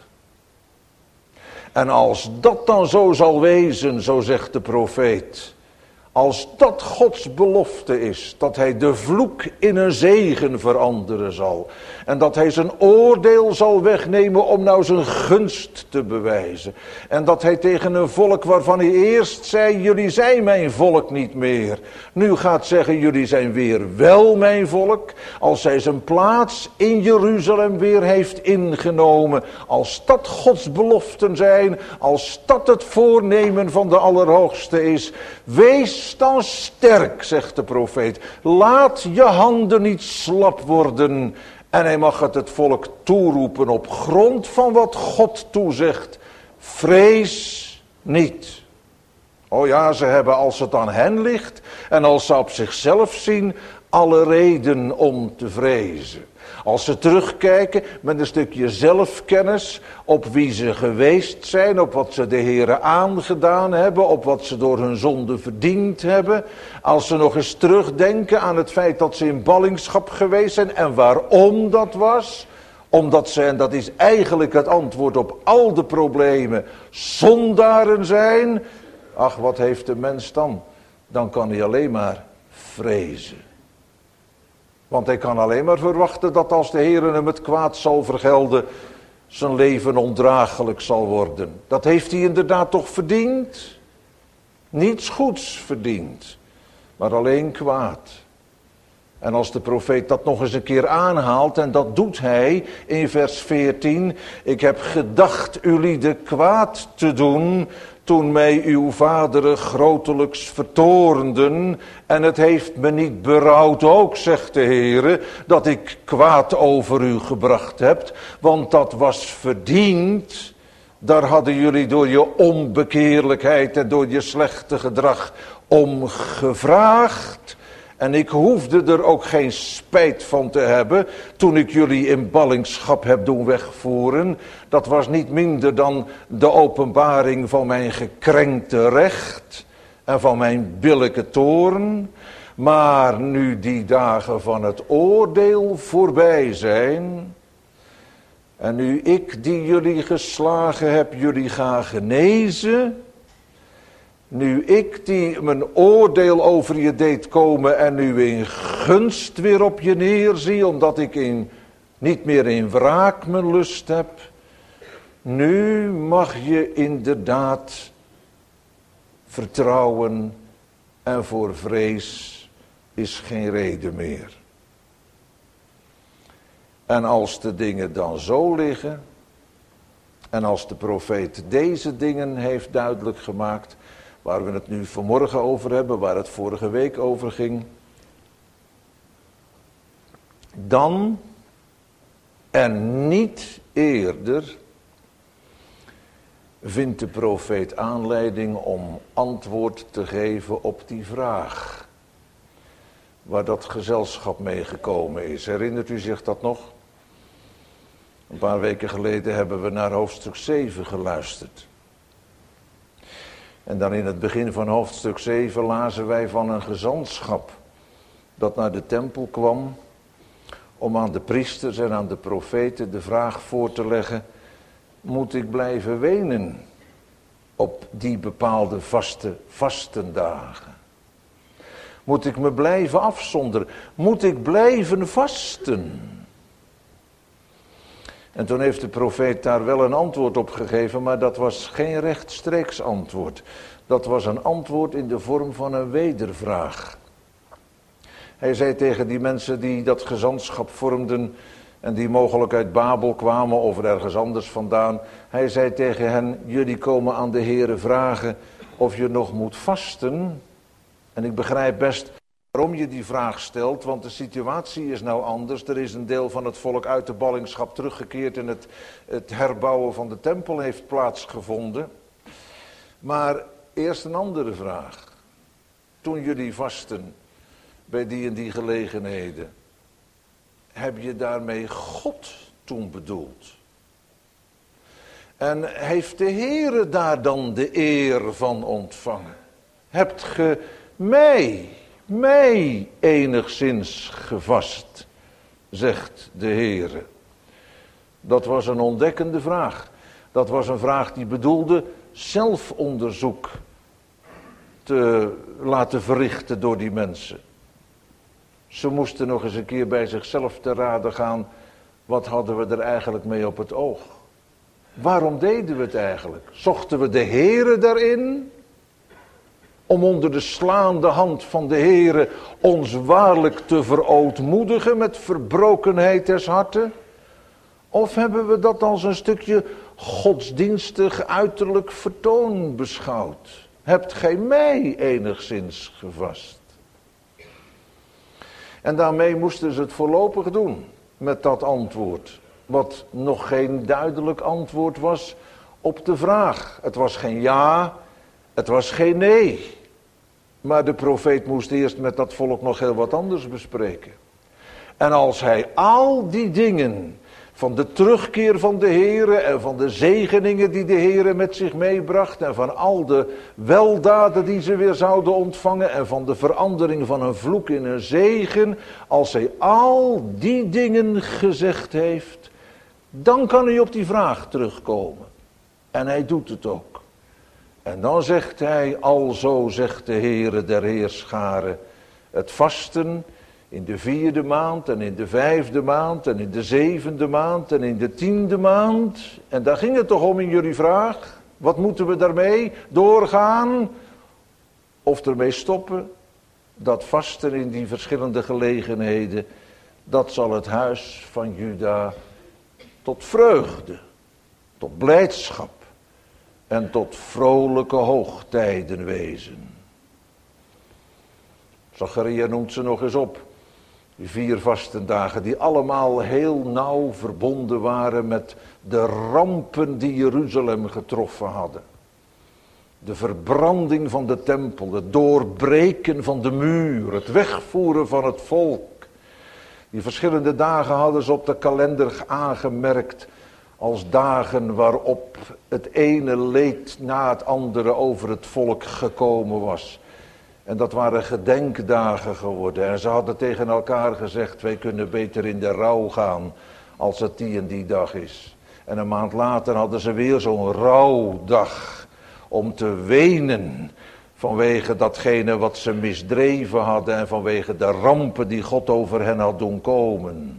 En als dat dan zo zal wezen, zo zegt de profeet, als dat Gods belofte is, dat hij de vloek in een zegen veranderen zal. En dat hij zijn oordeel zal wegnemen om nou zijn gunst te bewijzen. En dat hij tegen een volk waarvan hij eerst zei, jullie zijn mijn volk niet meer. Nu gaat zeggen, jullie zijn weer wel mijn volk. Als hij zijn plaats in Jeruzalem weer heeft ingenomen. Als dat Gods beloften zijn, als dat het voornemen van de Allerhoogste is. Wees dan sterk, zegt de profeet. Laat je handen niet slap worden. En hij mag het het volk toeroepen op grond van wat God toezegt. Vrees niet. Oh ja, ze hebben als het aan hen ligt en als ze op zichzelf zien, alle reden om te vrezen. Als ze terugkijken met een stukje zelfkennis op wie ze geweest zijn, op wat ze de Heere aangedaan hebben, op wat ze door hun zonde verdiend hebben. Als ze nog eens terugdenken aan het feit dat ze in ballingschap geweest zijn en waarom dat was. Omdat ze, en dat is eigenlijk het antwoord op al de problemen, zondaren zijn. Ach, wat heeft de mens dan? Dan kan hij alleen maar vrezen. Want hij kan alleen maar verwachten dat als de Heer hem het kwaad zal vergelden, zijn leven ondraaglijk zal worden. Dat heeft hij inderdaad toch verdiend? Niets goeds verdiend, maar alleen kwaad. En als de profeet dat nog eens een keer aanhaalt, en dat doet hij in vers veertien. Ik heb gedacht jullie de kwaad te doen, toen mij uw vaderen grotelijks vertoornden. En het heeft me niet berouwd ook, zegt de Heere, dat ik kwaad over u gebracht heb. Want dat was verdiend. Daar hadden jullie door je onbekeerlijkheid en door je slechte gedrag om gevraagd. En ik hoefde er ook geen spijt van te hebben toen ik jullie in ballingschap heb doen wegvoeren. Dat was niet minder dan de openbaring van mijn gekrenkte recht en van mijn billijke toorn. Maar nu die dagen van het oordeel voorbij zijn, en nu ik die jullie geslagen heb, jullie ga genezen. Nu ik die mijn oordeel over je deed komen en nu in gunst weer op je neerzie, omdat ik in, niet meer in wraak mijn lust heb. Nu mag je inderdaad vertrouwen en voor vrees is geen reden meer. En als de dingen dan zo liggen, en als de profeet deze dingen heeft duidelijk gemaakt, waar we het nu vanmorgen over hebben, waar het vorige week over ging, dan en niet eerder vindt de profeet aanleiding om antwoord te geven op die vraag, waar dat gezelschap mee gekomen is. Herinnert u zich dat nog? Een paar weken geleden hebben we naar hoofdstuk zeven geluisterd. En dan in het begin van hoofdstuk zeven lazen wij van een gezantschap dat naar de tempel kwam om aan de priesters en aan de profeten de vraag voor te leggen: moet ik blijven wenen op die bepaalde vaste vastendagen? Moet ik me blijven afzonderen? Moet ik blijven vasten? En toen heeft de profeet daar wel een antwoord op gegeven, maar dat was geen rechtstreeks antwoord. Dat was een antwoord in de vorm van een wedervraag. Hij zei tegen die mensen die dat gezantschap vormden en die mogelijk uit Babel kwamen of ergens anders vandaan. Hij zei tegen hen: jullie komen aan de Heere vragen of je nog moet vasten. En ik begrijp best waarom je die vraag stelt, want de situatie is nou anders. Er is een deel van het volk uit de ballingschap teruggekeerd en het, het herbouwen van de tempel heeft plaatsgevonden. Maar Eerst een andere vraag. Toen jullie vasten bij die en die gelegenheden, heb je daarmee God toen bedoeld? En heeft de Heere daar dan de eer van ontvangen? Hebt ge mij, mij enigszins gevast, zegt de Heere. Dat was een ontdekkende vraag. Dat was een vraag die bedoelde zelfonderzoek te laten verrichten door die mensen. Ze moesten nog eens een keer bij zichzelf te raden gaan. Wat hadden we er eigenlijk mee op het oog? Waarom deden we het eigenlijk? Zochten we de Heere daarin? Om onder de slaande hand van de Heere ons waarlijk te verootmoedigen met verbrokenheid des harten? Of hebben we dat als een stukje godsdienstig uiterlijk vertoon beschouwd? Hebt gij mij enigszins gevast? En daarmee moesten ze het voorlopig doen met dat antwoord. Wat nog geen duidelijk antwoord was op de vraag. Het was geen ja, het was geen nee. Maar de profeet moest eerst met dat volk nog heel wat anders bespreken. En als hij al die dingen van de terugkeer van de Heere en van de zegeningen die de Heere met zich meebracht en van al de weldaden die ze weer zouden ontvangen en van de verandering van een vloek in een zegen, als hij al die dingen gezegd heeft, dan kan hij op die vraag terugkomen. En hij doet het ook. En dan zegt hij, alzo zegt de Heere der Heerscharen, het vasten in de vierde maand en in de vijfde maand en in de zevende maand en in de tiende maand. En daar ging het toch om in jullie vraag. Wat moeten we daarmee? Doorgaan? Of ermee stoppen? Dat vasten in die verschillende gelegenheden, dat zal het huis van Juda tot vreugde, tot blijdschap en tot vrolijke hoogtijden wezen. Zacharia noemt ze nog eens op. Die vier vastendagen die allemaal heel nauw verbonden waren met de rampen die Jeruzalem getroffen hadden. De verbranding van de tempel, het doorbreken van de muur, het wegvoeren van het volk. Die verschillende dagen hadden ze op de kalender aangemerkt als dagen waarop het ene leed na het andere over het volk gekomen was. En dat waren gedenkdagen geworden. En ze hadden tegen elkaar gezegd, wij kunnen beter in de rouw gaan als het die en die dag is. En een maand later hadden ze weer zo'n rouwdag om te wenen vanwege datgene wat ze misdreven hadden en vanwege de rampen die God over hen had doen komen.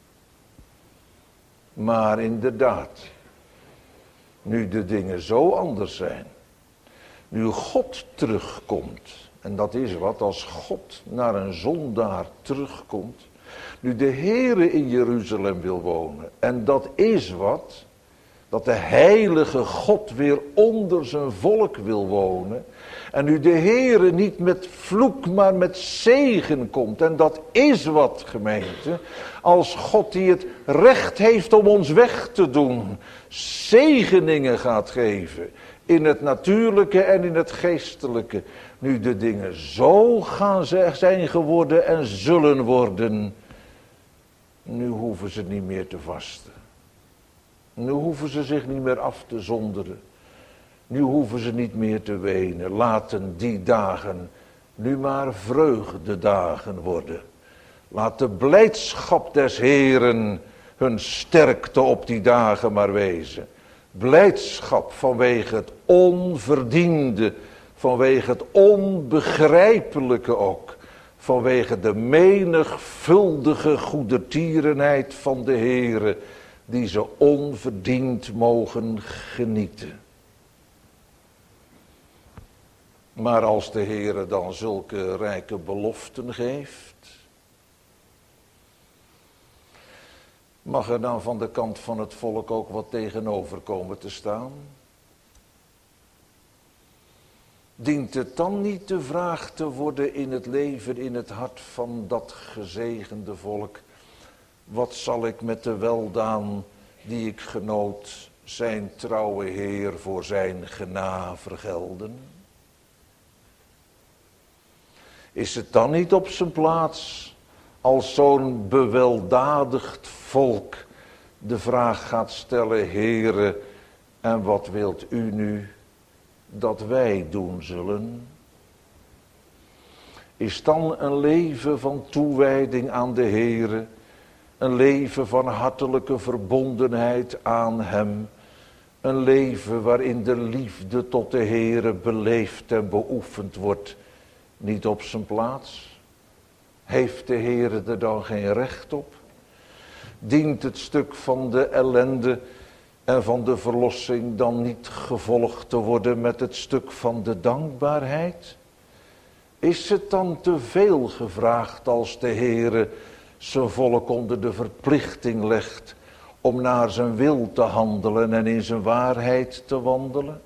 Maar inderdaad, nu de dingen zo anders zijn, nu God terugkomt, en dat is wat als God naar een zondaar terugkomt, nu de Heere in Jeruzalem wil wonen, en dat is wat, dat de heilige God weer onder zijn volk wil wonen, en nu de Heere niet met vloek, maar met zegen komt. En dat is wat, gemeente. Als God die het recht heeft om ons weg te doen, zegeningen gaat geven. In het natuurlijke en in het geestelijke. Nu de dingen zo gaan zijn geworden en zullen worden. Nu hoeven ze niet meer te vasten. Nu hoeven ze zich niet meer af te zonderen. Nu hoeven ze niet meer te wenen. Laten die dagen nu maar vreugdedagen worden. Laat de blijdschap des Heeren hun sterkte op die dagen maar wezen. Blijdschap vanwege het onverdiende, vanwege het onbegrijpelijke ook. Vanwege de menigvuldige goedertierenheid van de Heere, die ze onverdiend mogen genieten. Maar als de Heere dan zulke rijke beloften geeft, mag er dan van de kant van het volk ook wat tegenover komen te staan? Dient het dan niet de vraag te worden in het leven, in het hart van dat gezegende volk? Wat zal ik met de weldaan die ik genoot, zijn trouwe Heer voor zijn gena vergelden? Is het dan niet op zijn plaats, als zo'n beweldadigd volk de vraag gaat stellen: Heere, en wat wilt u nu dat wij doen zullen? Is dan een leven van toewijding aan de Heere, een leven van hartelijke verbondenheid aan hem, een leven waarin de liefde tot de Heere beleefd en beoefend wordt, niet op zijn plaats? Heeft de Heere er dan geen recht op? Dient het stuk van de ellende en van de verlossing dan niet gevolgd te worden met het stuk van de dankbaarheid? Is het dan te veel gevraagd als de Heere zijn volk onder de verplichting legt om naar zijn wil te handelen en in zijn waarheid te wandelen?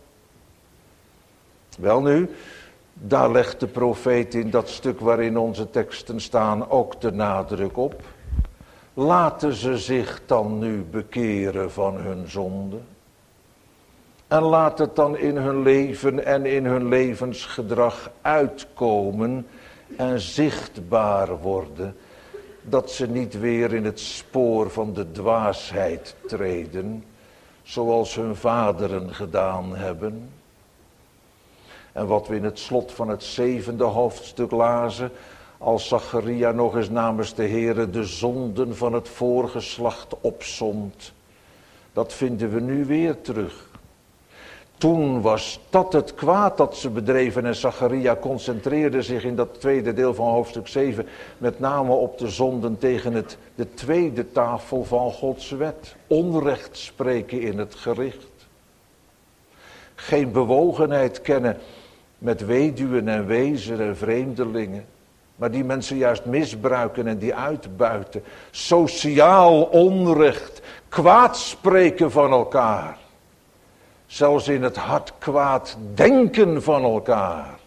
Welnu, daar legt de profeet in dat stuk waarin onze teksten staan ook de nadruk op. Laten ze zich dan nu bekeren van hun zonde. En laat het dan in hun leven en in hun levensgedrag uitkomen en zichtbaar worden, dat ze niet weer in het spoor van de dwaasheid treden, zoals hun vaderen gedaan hebben. En wat we in het slot van het zevende hoofdstuk lazen, als Zacharia nog eens namens de Heere de zonden van het voorgeslacht opsomt, dat vinden we nu weer terug. Toen was dat het kwaad dat ze bedreven en Zacharia concentreerde zich in dat tweede deel van hoofdstuk zeven met name op de zonden tegen het, de tweede tafel van Gods wet. Onrecht spreken in het gericht. Geen bewogenheid kennen met weduwen en wezen en vreemdelingen, maar die mensen juist misbruiken en die uitbuiten. Sociaal onrecht, kwaad spreken van elkaar. Zelfs in het hart kwaad denken van elkaar.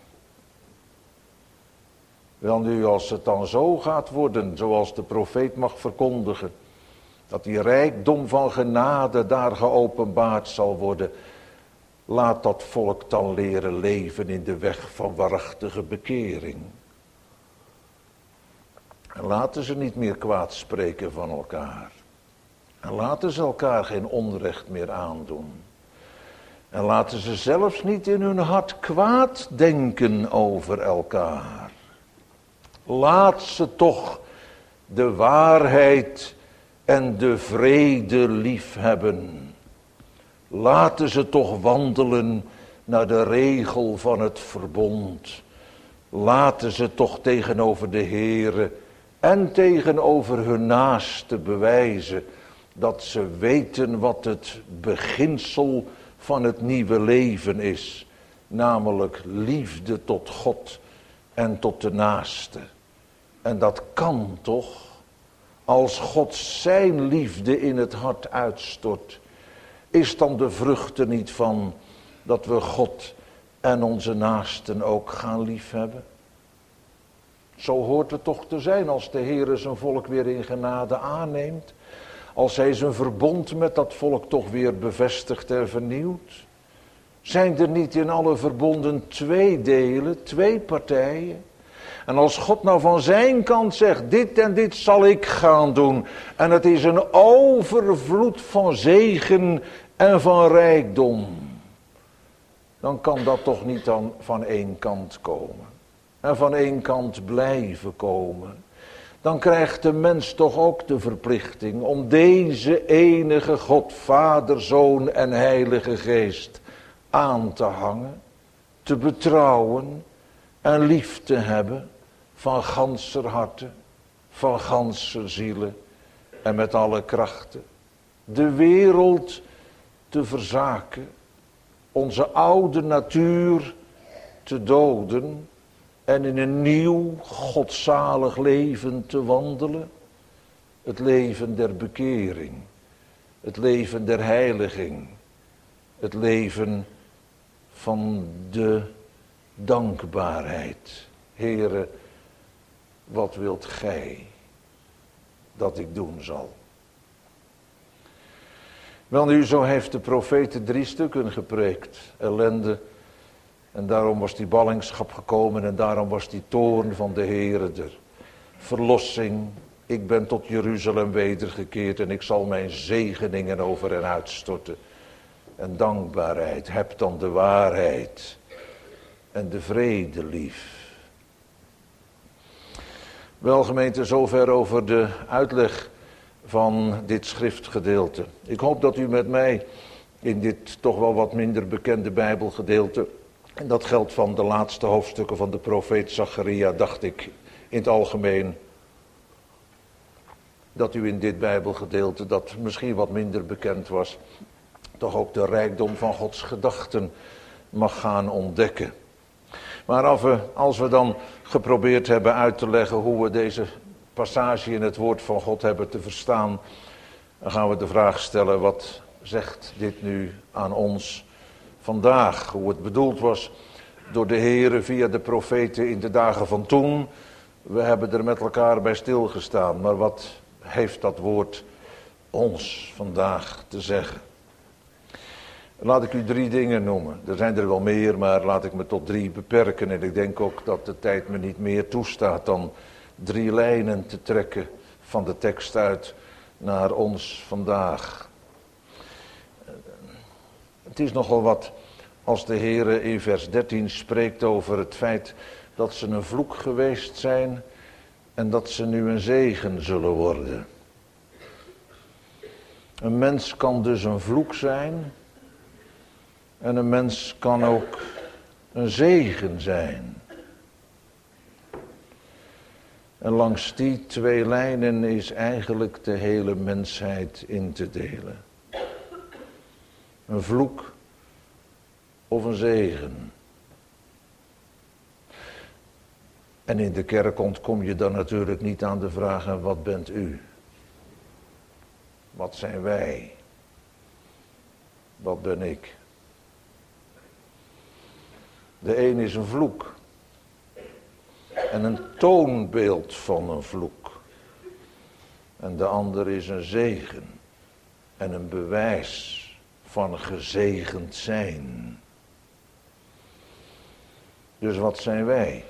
Wel nu, als het dan zo gaat worden, zoals de profeet mag verkondigen, dat die rijkdom van genade daar geopenbaard zal worden, laat dat volk dan leren leven in de weg van waarachtige bekering. En laten ze niet meer kwaad spreken van elkaar. En laten ze elkaar geen onrecht meer aandoen. En laten ze zelfs niet in hun hart kwaad denken over elkaar. Laat ze toch de waarheid en de vrede liefhebben. Laten ze toch wandelen naar de regel van het verbond. Laten ze toch tegenover de Heere en tegenover hun naaste bewijzen dat ze weten wat het beginsel van het nieuwe leven is, namelijk liefde tot God en tot de naaste. En dat kan toch, als God zijn liefde in het hart uitstort, is dan de vrucht er niet van dat we God en onze naasten ook gaan liefhebben? Zo hoort het toch te zijn als de Heere zijn volk weer in genade aanneemt. Als hij zijn verbond met dat volk toch weer bevestigt en vernieuwt. Zijn er niet in alle verbonden twee delen, twee partijen? En als God nou van zijn kant zegt, dit en dit zal ik gaan doen. En het is een overvloed van zegen en van rijkdom. Dan kan dat toch niet dan van één kant komen. En van één kant blijven komen. Dan krijgt de mens toch ook de verplichting om deze enige God, Vader, Zoon en Heilige Geest aan te hangen, te betrouwen en lief te hebben van ganser harte, van ganser zielen en met alle krachten. De wereld te verzaken, onze oude natuur te doden en in een nieuw, godzalig leven te wandelen. Het leven der bekering. Het leven der heiliging. Het leven van de dankbaarheid. Heere, wat wilt gij dat ik doen zal? Wel nu, zo heeft de profeet drie stukken gepreekt. Ellende, En daarom was die ballingschap gekomen en daarom was die toorn van de Heere er. Verlossing, ik ben tot Jeruzalem wedergekeerd en ik zal mijn zegeningen over hen uitstorten. En dankbaarheid, heb dan de waarheid en de vrede lief. Wel gemeente, zover over de uitleg van dit schriftgedeelte. Ik hoop dat u met mij in dit toch wel wat minder bekende Bijbelgedeelte, en dat geldt van de laatste hoofdstukken van de profeet Zacharia, dacht ik in het algemeen, dat u in dit Bijbelgedeelte, dat misschien wat minder bekend was, toch ook de rijkdom van Gods gedachten mag gaan ontdekken. Maar als we dan geprobeerd hebben uit te leggen hoe we deze passage in het woord van God hebben te verstaan, dan gaan we de vraag stellen, wat zegt dit nu aan ons vandaag? Hoe het bedoeld was door de Heere via de profeten in de dagen van toen. We hebben er met elkaar bij stilgestaan, maar wat heeft dat woord ons vandaag te zeggen? Laat ik u drie dingen noemen. Er zijn er wel meer, maar laat ik me tot drie beperken. En ik denk ook dat de tijd me niet meer toestaat dan drie lijnen te trekken van de tekst uit naar ons vandaag. Het is nogal wat als de Heere in vers dertien spreekt over het feit dat ze een vloek geweest zijn en dat ze nu een zegen zullen worden. Een mens kan dus een vloek zijn en een mens kan ook een zegen zijn. En langs die twee lijnen is eigenlijk de hele mensheid in te delen. Een vloek of een zegen. En in de kerk ontkom je dan natuurlijk niet aan de vraag, en wat bent u? Wat zijn wij? Wat ben ik? De een is een vloek. En een toonbeeld van een vloek. En de ander is een zegen. En een bewijs van gezegend zijn. Dus wat zijn wij?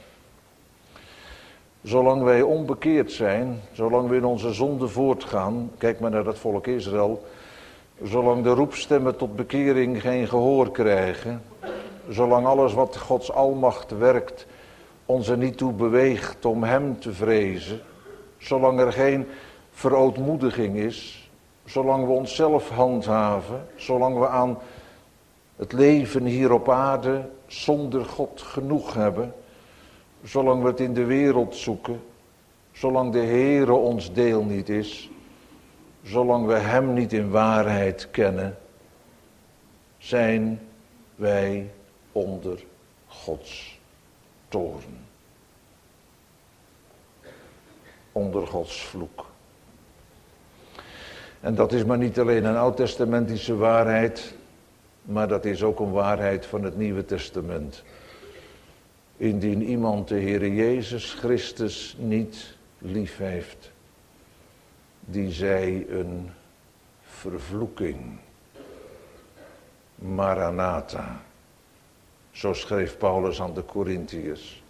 Zolang wij onbekeerd zijn, zolang we in onze zonde voortgaan, kijk maar naar dat volk Israël, zolang de roepstemmen tot bekering geen gehoor krijgen, zolang alles wat Gods almacht werkt ons er niet toe beweegt om hem te vrezen, zolang er geen verootmoediging is, zolang we onszelf handhaven, zolang we aan het leven hier op aarde zonder God genoeg hebben, zolang we het in de wereld zoeken, zolang de Heere ons deel niet is, zolang we hem niet in waarheid kennen, zijn wij onder Gods toorn. Onder Gods vloek. En dat is maar niet alleen een oud-testamentische waarheid, maar dat is ook een waarheid van het Nieuwe Testament. Indien iemand de Heere Jezus Christus niet lief heeft, die zij een vervloeking. Maranatha. Zo schreef Paulus aan de Korintiërs.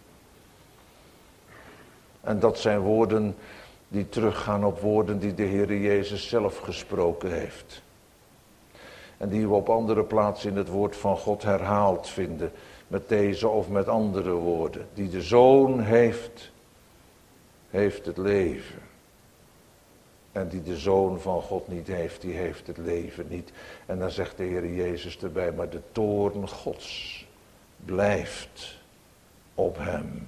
En dat zijn woorden die teruggaan op woorden die de Heere Jezus zelf gesproken heeft. En die we op andere plaatsen in het woord van God herhaald vinden. Met deze of met andere woorden. Die de Zoon heeft, heeft het leven. En die de Zoon van God niet heeft, die heeft het leven niet. En dan zegt de Heer Jezus erbij, maar de toorn Gods blijft op hem.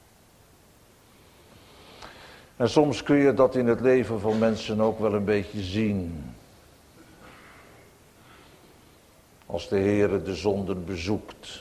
En soms kun je dat in het leven van mensen ook wel een beetje zien. Als de Heer de zonden bezoekt.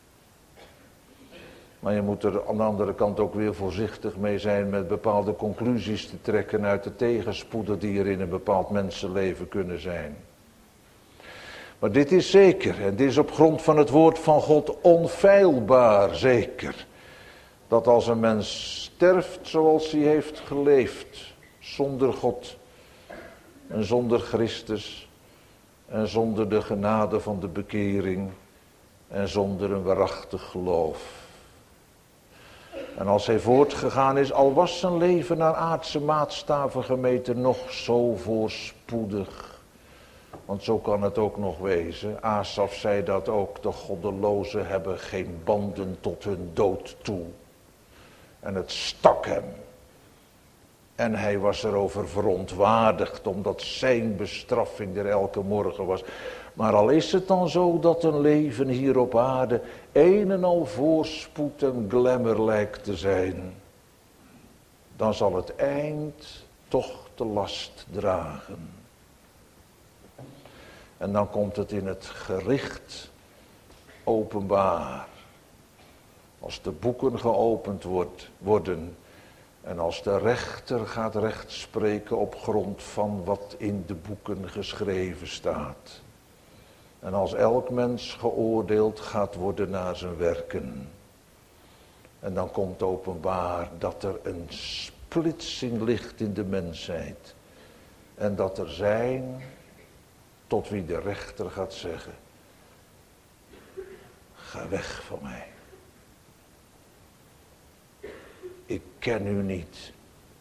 Maar je moet er aan de andere kant ook weer voorzichtig mee zijn met bepaalde conclusies te trekken uit de tegenspoeden die er in een bepaald mensenleven kunnen zijn. Maar dit is zeker, en dit is op grond van het woord van God onfeilbaar zeker. Dat als een mens sterft zoals hij heeft geleefd, zonder God en zonder Christus en zonder de genade van de bekering, en zonder een waarachtig geloof. En als hij voortgegaan is, al was zijn leven naar aardse maatstaven gemeten nog zo voorspoedig. Want zo kan het ook nog wezen. Asaf zei dat ook, de goddelozen hebben geen banden tot hun dood toe. En het stak hem. En hij was erover verontwaardigd, omdat zijn bestraffing er elke morgen was. Maar al is het dan zo dat een leven hier op aarde een en al voorspoed en glamour lijkt te zijn, dan zal het eind toch de last dragen. En dan komt het in het gericht openbaar. Als de boeken geopend wordt, worden en als de rechter gaat rechtspreken op grond van wat in de boeken geschreven staat. En als elk mens geoordeeld gaat worden naar zijn werken. En dan komt openbaar dat er een splitsing ligt in de mensheid. En dat er zijn tot wie de rechter gaat zeggen: ga weg van mij. Ik ken u niet.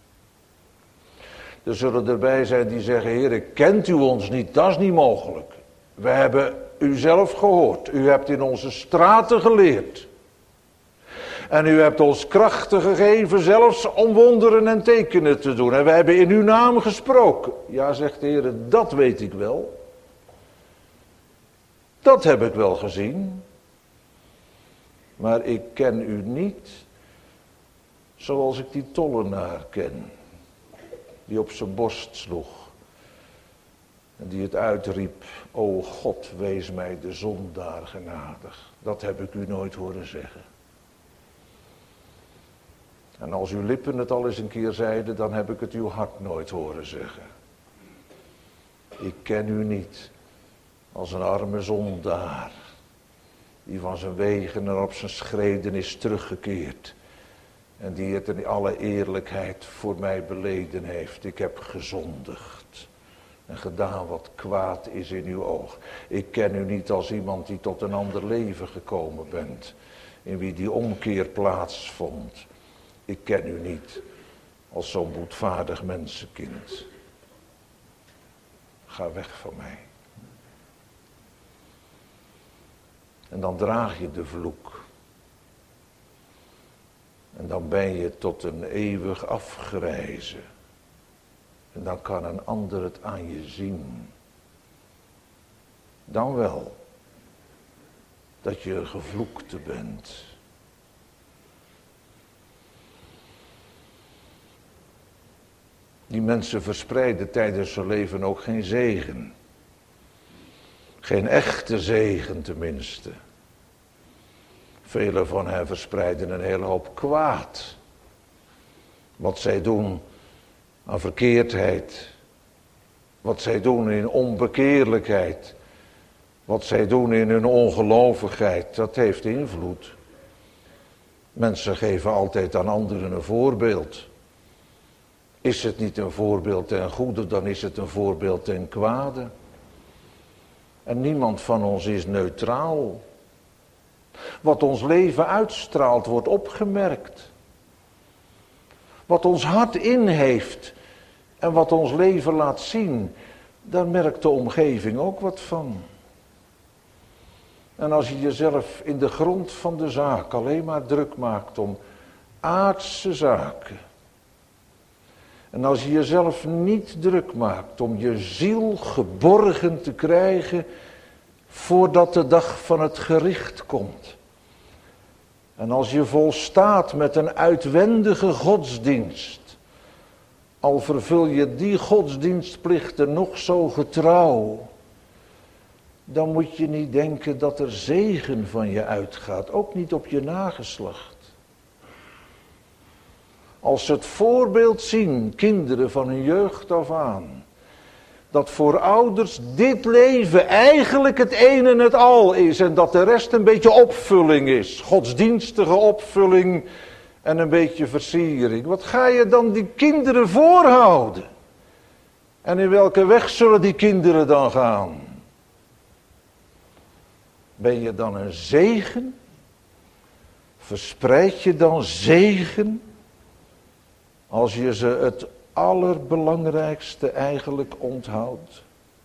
Er zullen erbij zijn die zeggen: Heere, kent u ons niet? Dat is niet mogelijk. We hebben u zelf gehoord. U hebt in onze straten geleerd. En u hebt ons krachten gegeven, zelfs om wonderen en tekenen te doen. En wij hebben in uw naam gesproken. Ja, zegt de Heer, dat weet ik wel. Dat heb ik wel gezien. Maar ik ken u niet zoals ik die tollenaar ken. Die op zijn borst sloeg. En die het uitriep: o God, wees mij de zondaar genadig. Dat heb ik u nooit horen zeggen. En als uw lippen het al eens een keer zeiden, dan heb ik het uw hart nooit horen zeggen. Ik ken u niet als een arme zondaar, die van zijn wegen en op zijn schreden is teruggekeerd. En die het in alle eerlijkheid voor mij beleden heeft. Ik heb gezondigd en gedaan wat kwaad is in uw oog. Ik ken u niet als iemand die tot een ander leven gekomen bent, in wie die omkeer plaatsvond. Ik ken u niet als zo'n boetvaardig mensenkind. Ga weg van mij. En dan draag je de vloek. En dan ben je tot een eeuwig afgrijzen. En dan kan een ander het aan je zien. Dan wel dat je een gevloekte bent. Die mensen verspreiden tijdens hun leven ook geen zegen. Geen echte zegen tenminste. Velen van hen verspreiden een hele hoop kwaad. Wat zij doen aan verkeerdheid. Wat zij doen in onbekeerlijkheid. Wat zij doen in hun ongelovigheid. Dat heeft invloed. Mensen geven altijd aan anderen een voorbeeld. Is het niet een voorbeeld ten goede, dan is het een voorbeeld ten kwade. En niemand van ons is neutraal. Wat ons leven uitstraalt, wordt opgemerkt. Wat ons hart in heeft en wat ons leven laat zien, daar merkt de omgeving ook wat van. En als je jezelf in de grond van de zaak alleen maar druk maakt om aardse zaken, en als je jezelf niet druk maakt om je ziel geborgen te krijgen voordat de dag van het gericht komt. En als je volstaat met een uitwendige godsdienst, al vervul je die godsdienstplichten nog zo getrouw, dan moet je niet denken dat er zegen van je uitgaat, ook niet op je nageslacht. Als ze het voorbeeld zien, kinderen van hun jeugd af aan, dat voor ouders dit leven eigenlijk het een en het al is en dat de rest een beetje opvulling is, godsdienstige opvulling en een beetje versiering. Wat ga je dan die kinderen voorhouden? En in welke weg zullen die kinderen dan gaan? Ben je dan een zegen? Verspreid je dan zegen? Als je ze het allerbelangrijkste eigenlijk onthoudt.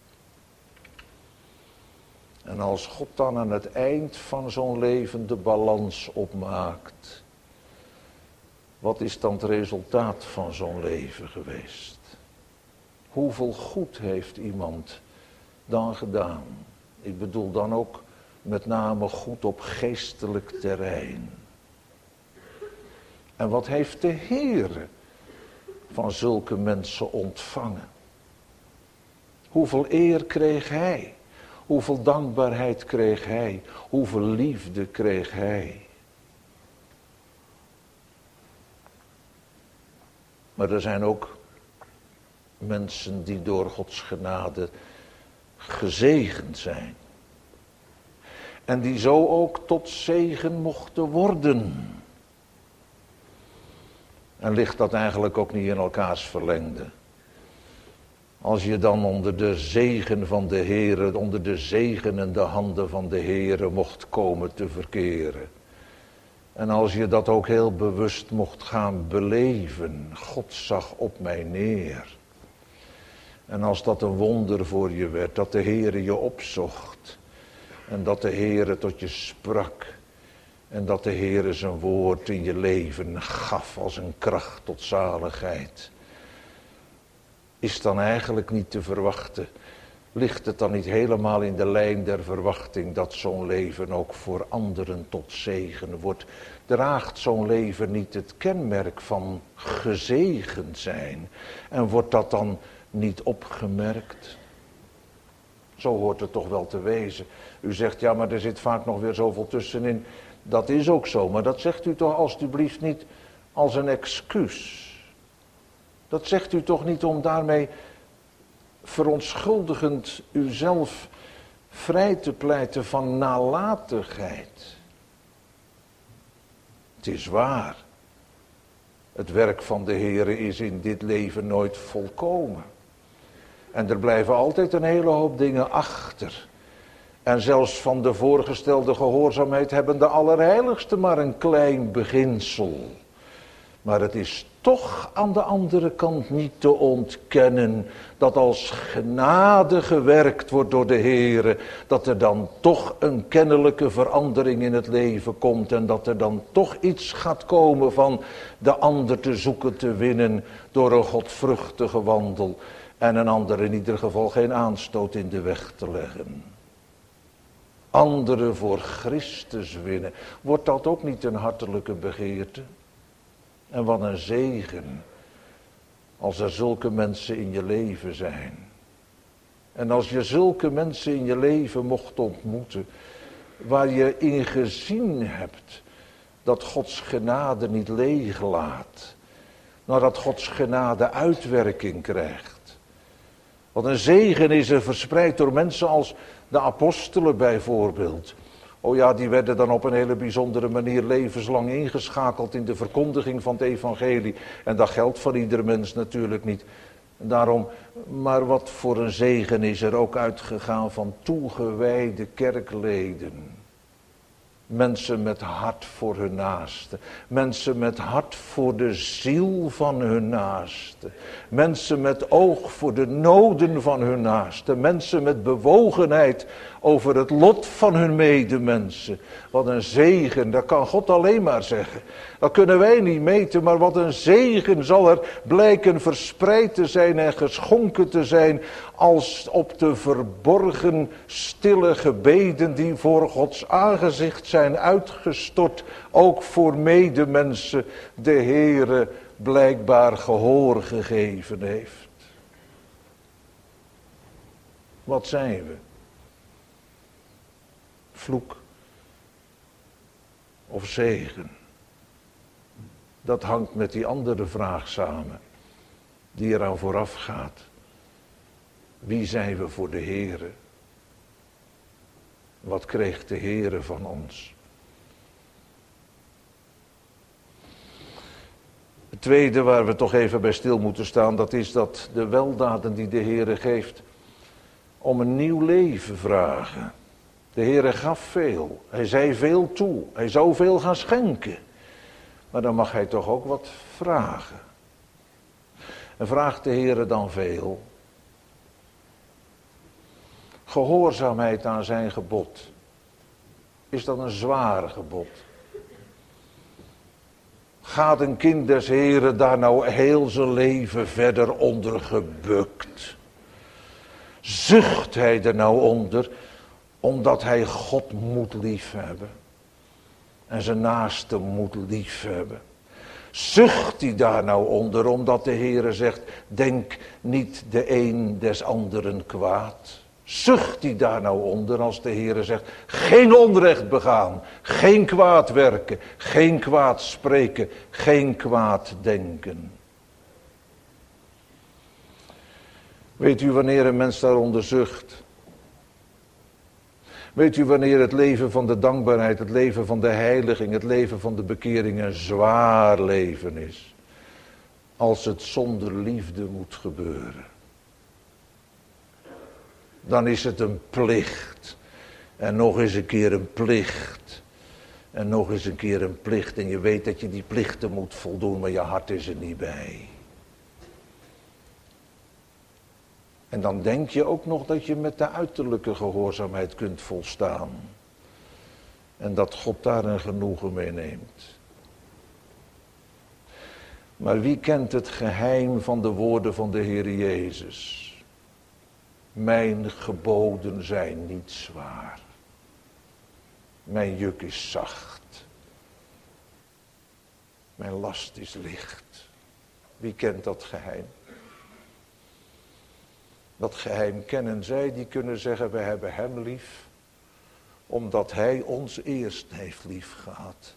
En als God dan aan het eind van zo'n leven de balans opmaakt. Wat is dan het resultaat van zo'n leven geweest? Hoeveel goed heeft iemand dan gedaan? Ik bedoel dan ook met name goed op geestelijk terrein. En wat heeft de Heere van zulke mensen ontvangen? Hoeveel eer kreeg hij? Hoeveel dankbaarheid kreeg hij? Hoeveel liefde kreeg hij? Maar er zijn ook mensen die door Gods genade gezegend zijn. En die zo ook tot zegen mochten worden. En ligt dat eigenlijk ook niet in elkaars verlengde? Als je dan onder de zegen van de Heere, onder de zegenende handen van de Heere mocht komen te verkeren. En als je dat ook heel bewust mocht gaan beleven. God zag op mij neer. En als dat een wonder voor je werd, dat de Heere je opzocht. En dat de Heere tot je sprak. En dat de Heere zijn woord in je leven gaf als een kracht tot zaligheid. Is dan eigenlijk niet te verwachten? Ligt het dan niet helemaal in de lijn der verwachting dat zo'n leven ook voor anderen tot zegen wordt? Draagt zo'n leven niet het kenmerk van gezegend zijn? En wordt dat dan niet opgemerkt? Zo hoort het toch wel te wezen. U zegt, ja, maar er zit vaak nog weer zoveel tussenin. Dat is ook zo, maar dat zegt u toch alstublieft niet als een excuus. Dat zegt u toch niet om daarmee verontschuldigend uzelf vrij te pleiten van nalatigheid. Het is waar. Het werk van de Heere is in dit leven nooit volkomen. En er blijven altijd een hele hoop dingen achter. En zelfs van de voorgestelde gehoorzaamheid hebben de allerheiligsten maar een klein beginsel. Maar het is toch aan de andere kant niet te ontkennen dat als genade gewerkt wordt door de Heere, dat er dan toch een kennelijke verandering in het leven komt en dat er dan toch iets gaat komen van de ander te zoeken te winnen door een godvruchtige wandel en een ander in ieder geval geen aanstoot in de weg te leggen. Anderen voor Christus winnen, wordt dat ook niet een hartelijke begeerte? En wat een zegen als er zulke mensen in je leven zijn. En als je zulke mensen in je leven mocht ontmoeten, waar je in gezien hebt dat Gods genade niet leeg laat, maar dat Gods genade uitwerking krijgt. Wat een zegen is er verspreid door mensen als de apostelen bijvoorbeeld. Oh ja, die werden dan op een hele bijzondere manier levenslang ingeschakeld in de verkondiging van het evangelie. En dat geldt voor ieder mens natuurlijk niet. Daarom, maar wat voor een zegen is er ook uitgegaan van toegewijde kerkleden. Mensen met hart voor hun naaste. Mensen met hart voor de ziel van hun naaste. Mensen met oog voor de noden van hun naaste. Mensen met bewogenheid over het lot van hun medemensen. Wat een zegen, dat kan God alleen maar zeggen. Dat kunnen wij niet meten, maar wat een zegen zal er blijken verspreid te zijn en geschonken te zijn als op de verborgen stille gebeden die voor Gods aangezicht zijn uitgestort, ook voor medemensen de Heere blijkbaar gehoor gegeven heeft. Wat zijn we? Vloek of zegen? Dat hangt met die andere vraag samen, die eraan vooraf gaat. Wie zijn we voor de Heere? Wat kreeg de Heere van ons? Het tweede waar we toch even bij stil moeten staan, dat is dat de weldaden die de Heere geeft om een nieuw leven vragen. De Heere gaf veel. Hij zei veel toe. Hij zou veel gaan schenken. Maar dan mag hij toch ook wat vragen. En vraagt de Heere dan veel? Gehoorzaamheid aan zijn gebod. Is dat een zwaar gebod? Gaat een kind des Heren daar nou heel zijn leven verder onder gebukt? Zucht hij er nou onder, omdat hij God moet liefhebben? En zijn naaste moet liefhebben? Zucht hij daar nou onder, omdat de Heere zegt, denk niet de een des anderen kwaad? Zucht hij daar nou onder als de Heere zegt, geen onrecht begaan, geen kwaad werken, geen kwaad spreken, geen kwaad denken? Weet u wanneer een mens daaronder zucht? Weet u wanneer het leven van de dankbaarheid, het leven van de heiliging, het leven van de bekering een zwaar leven is? Als het zonder liefde moet gebeuren. Dan is het een plicht. En nog eens een keer een plicht. En nog eens een keer een plicht. En je weet dat je die plichten moet voldoen, maar je hart is er niet bij. En dan denk je ook nog dat je met de uiterlijke gehoorzaamheid kunt volstaan. En dat God daar een genoegen mee neemt. Maar wie kent het geheim van de woorden van de Heer Jezus? Mijn geboden zijn niet zwaar. Mijn juk is zacht. Mijn last is licht. Wie kent dat geheim? Dat geheim kennen zij die kunnen zeggen, we hebben hem lief, omdat hij ons eerst heeft lief gehad.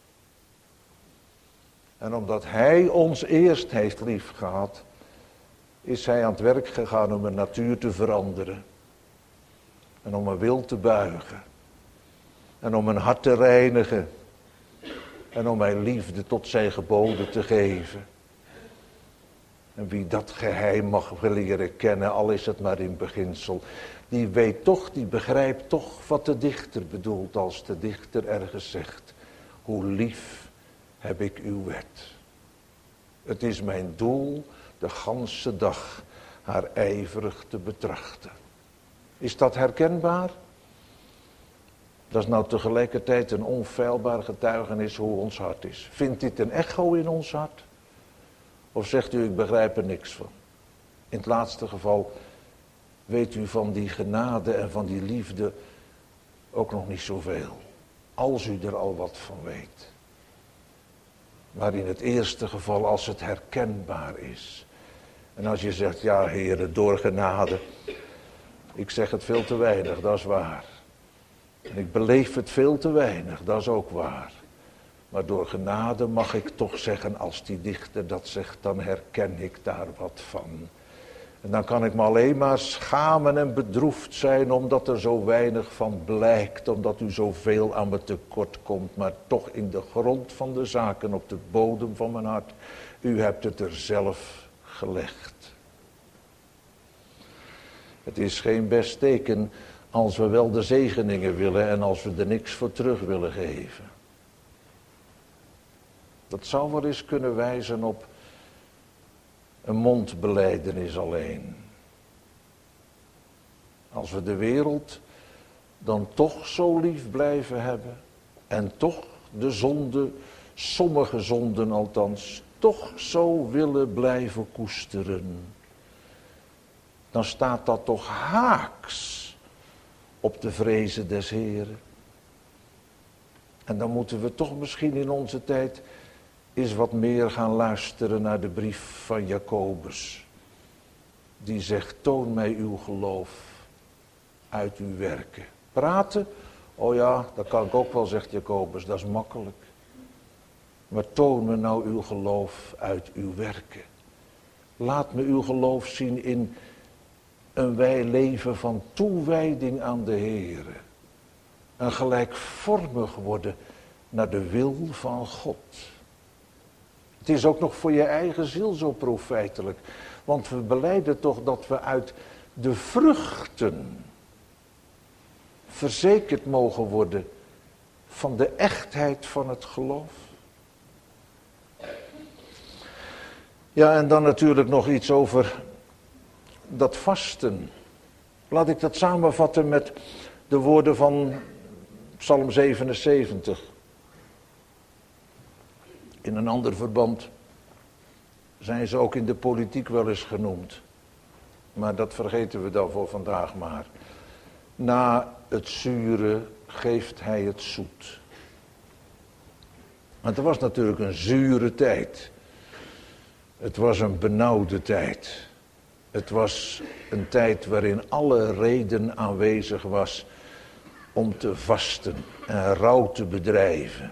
En omdat hij ons eerst heeft lief gehad, is hij aan het werk gegaan om een natuur te veranderen. En om een wil te buigen. En om een hart te reinigen. En om mijn liefde tot zijn geboden te geven. En wie dat geheim mag leren kennen, al is het maar in beginsel, die weet toch, die begrijpt toch wat de dichter bedoelt als de dichter ergens zegt. Hoe lief heb ik uw wet. Het is mijn doel de ganse dag haar ijverig te betrachten. Is dat herkenbaar? Dat is nou tegelijkertijd een onfeilbaar getuigenis hoe ons hart is. Vindt dit een echo in ons hart? Of zegt u, ik begrijp er niks van? In het laatste geval weet u van die genade en van die liefde ook nog niet zoveel. Als u er al wat van weet. Maar in het eerste geval als het herkenbaar is. En als je zegt, ja Heere, door genade. Ik zeg het veel te weinig, dat is waar. En ik beleef het veel te weinig, dat is ook waar. Maar door genade mag ik toch zeggen, als die dichter dat zegt, dan herken ik daar wat van. En dan kan ik me alleen maar schamen en bedroefd zijn, omdat er zo weinig van blijkt, omdat u zoveel aan me tekort komt. Maar toch in de grond van de zaken, op de bodem van mijn hart, u hebt het er zelf gelegd. Het is geen best teken als we wel de zegeningen willen en als we er niks voor terug willen geven. Dat zou wel eens kunnen wijzen op een mondbelijdenis alleen. Als we de wereld dan toch zo lief blijven hebben en toch de zonde, sommige zonden althans, toch zo willen blijven koesteren, dan staat dat toch haaks op de vrezen des Heren. En dan moeten we toch misschien in onze tijd eens wat meer gaan luisteren naar de brief van Jacobus. Die zegt, toon mij uw geloof uit uw werken. Praten? Oh ja, dat kan ik ook wel, zegt Jacobus, dat is makkelijk. Maar toon me nou uw geloof uit uw werken. Laat me uw geloof zien in een wij leven van toewijding aan de Heere. Een gelijkvormig worden naar de wil van God. Het is ook nog voor je eigen ziel zo profijtelijk. Want we belijden toch dat we uit de vruchten verzekerd mogen worden van de echtheid van het geloof. Ja, en dan natuurlijk nog iets over dat vasten. Laat ik dat samenvatten met de woorden van Psalm zevenenzeventig. In een ander verband zijn ze ook in de politiek wel eens genoemd. Maar dat vergeten we dan voor vandaag maar. Na het zure geeft hij het zoet. Want het was natuurlijk een zure tijd. Het was een benauwde tijd. Het was een tijd waarin alle reden aanwezig was om te vasten en rouw te bedrijven.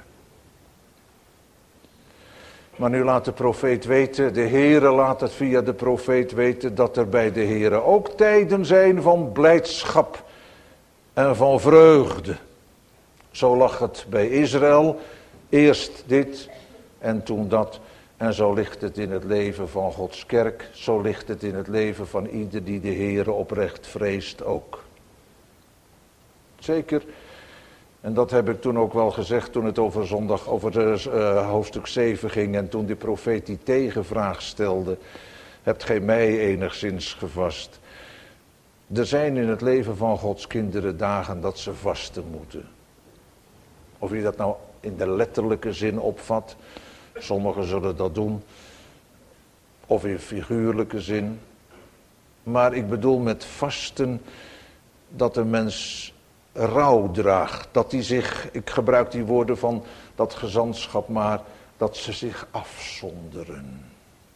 Maar nu laat de profeet weten, de Heere laat het via de profeet weten, dat er bij de Heere ook tijden zijn van blijdschap en van vreugde. Zo lag het bij Israël, eerst dit en toen dat. En zo ligt het in het leven van Gods kerk, zo ligt het in het leven van ieder die de Heere oprecht vreest ook. Zeker. En dat heb ik toen ook wel gezegd toen het over zondag, over uh, hoofdstuk zeven ging. En toen de profeet die tegenvraag stelde. Hebt gij mij enigszins gevast? Er zijn in het leven van Gods kinderen dagen dat ze vasten moeten. Of je dat nou in de letterlijke zin opvat. Sommigen zullen dat doen. Of in figuurlijke zin. Maar ik bedoel met vasten dat een mens rouw draagt, dat hij zich, ik gebruik die woorden van dat gezantschap maar, dat ze zich afzonderen.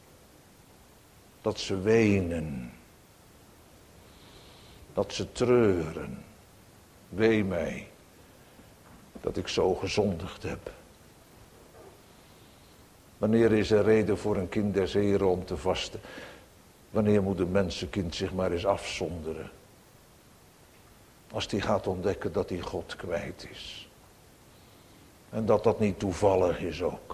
Dat ze wenen. Dat ze treuren. Wee mij, dat ik zo gezondigd heb. Wanneer is er reden voor een kind des Heren om te vasten? Wanneer moet een mensenkind zich maar eens afzonderen? Als die gaat ontdekken dat hij God kwijt is. En dat dat niet toevallig is ook.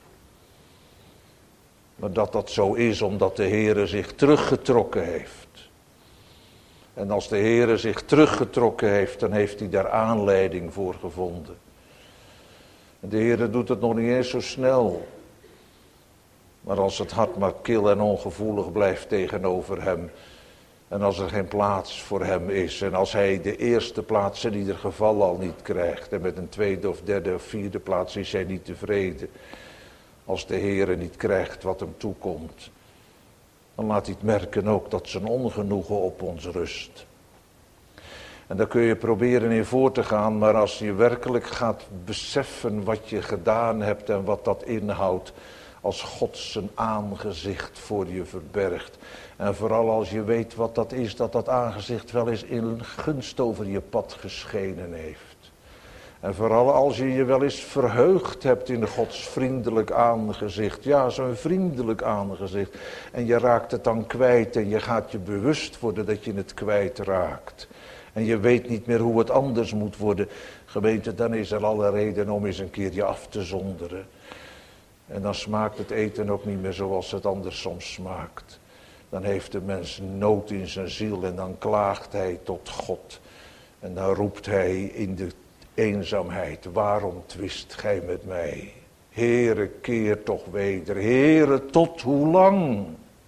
Maar dat dat zo is omdat de Heere zich teruggetrokken heeft. En als de Heere zich teruggetrokken heeft, dan heeft hij daar aanleiding voor gevonden. En de Heere doet het nog niet eens zo snel. Maar als het hart maar kil en ongevoelig blijft tegenover hem. En als er geen plaats voor hem is. En als hij de eerste plaats in ieder geval al niet krijgt. En met een tweede of derde of vierde plaats is hij niet tevreden. Als de Heere niet krijgt wat hem toekomt. Dan laat hij het merken ook dat zijn ongenoegen op ons rust. En daar kun je proberen in voor te gaan. Maar als je werkelijk gaat beseffen wat je gedaan hebt en wat dat inhoudt. Als God zijn aangezicht voor je verbergt. En vooral als je weet wat dat is, dat dat aangezicht wel eens in gunst over je pad geschenen heeft. En vooral als je je wel eens verheugd hebt in Gods vriendelijk aangezicht. Ja, zo'n vriendelijk aangezicht. En je raakt het dan kwijt en je gaat je bewust worden dat je het kwijtraakt. En je weet niet meer hoe het anders moet worden. Gemeente, dan is er alle reden om eens een keer je af te zonderen. En dan smaakt het eten ook niet meer zoals het anders soms smaakt. Dan heeft de mens nood in zijn ziel en dan klaagt hij tot God. En dan roept hij in de eenzaamheid, waarom twist gij met mij? Heere, keer toch weder. Heere, tot hoe lang?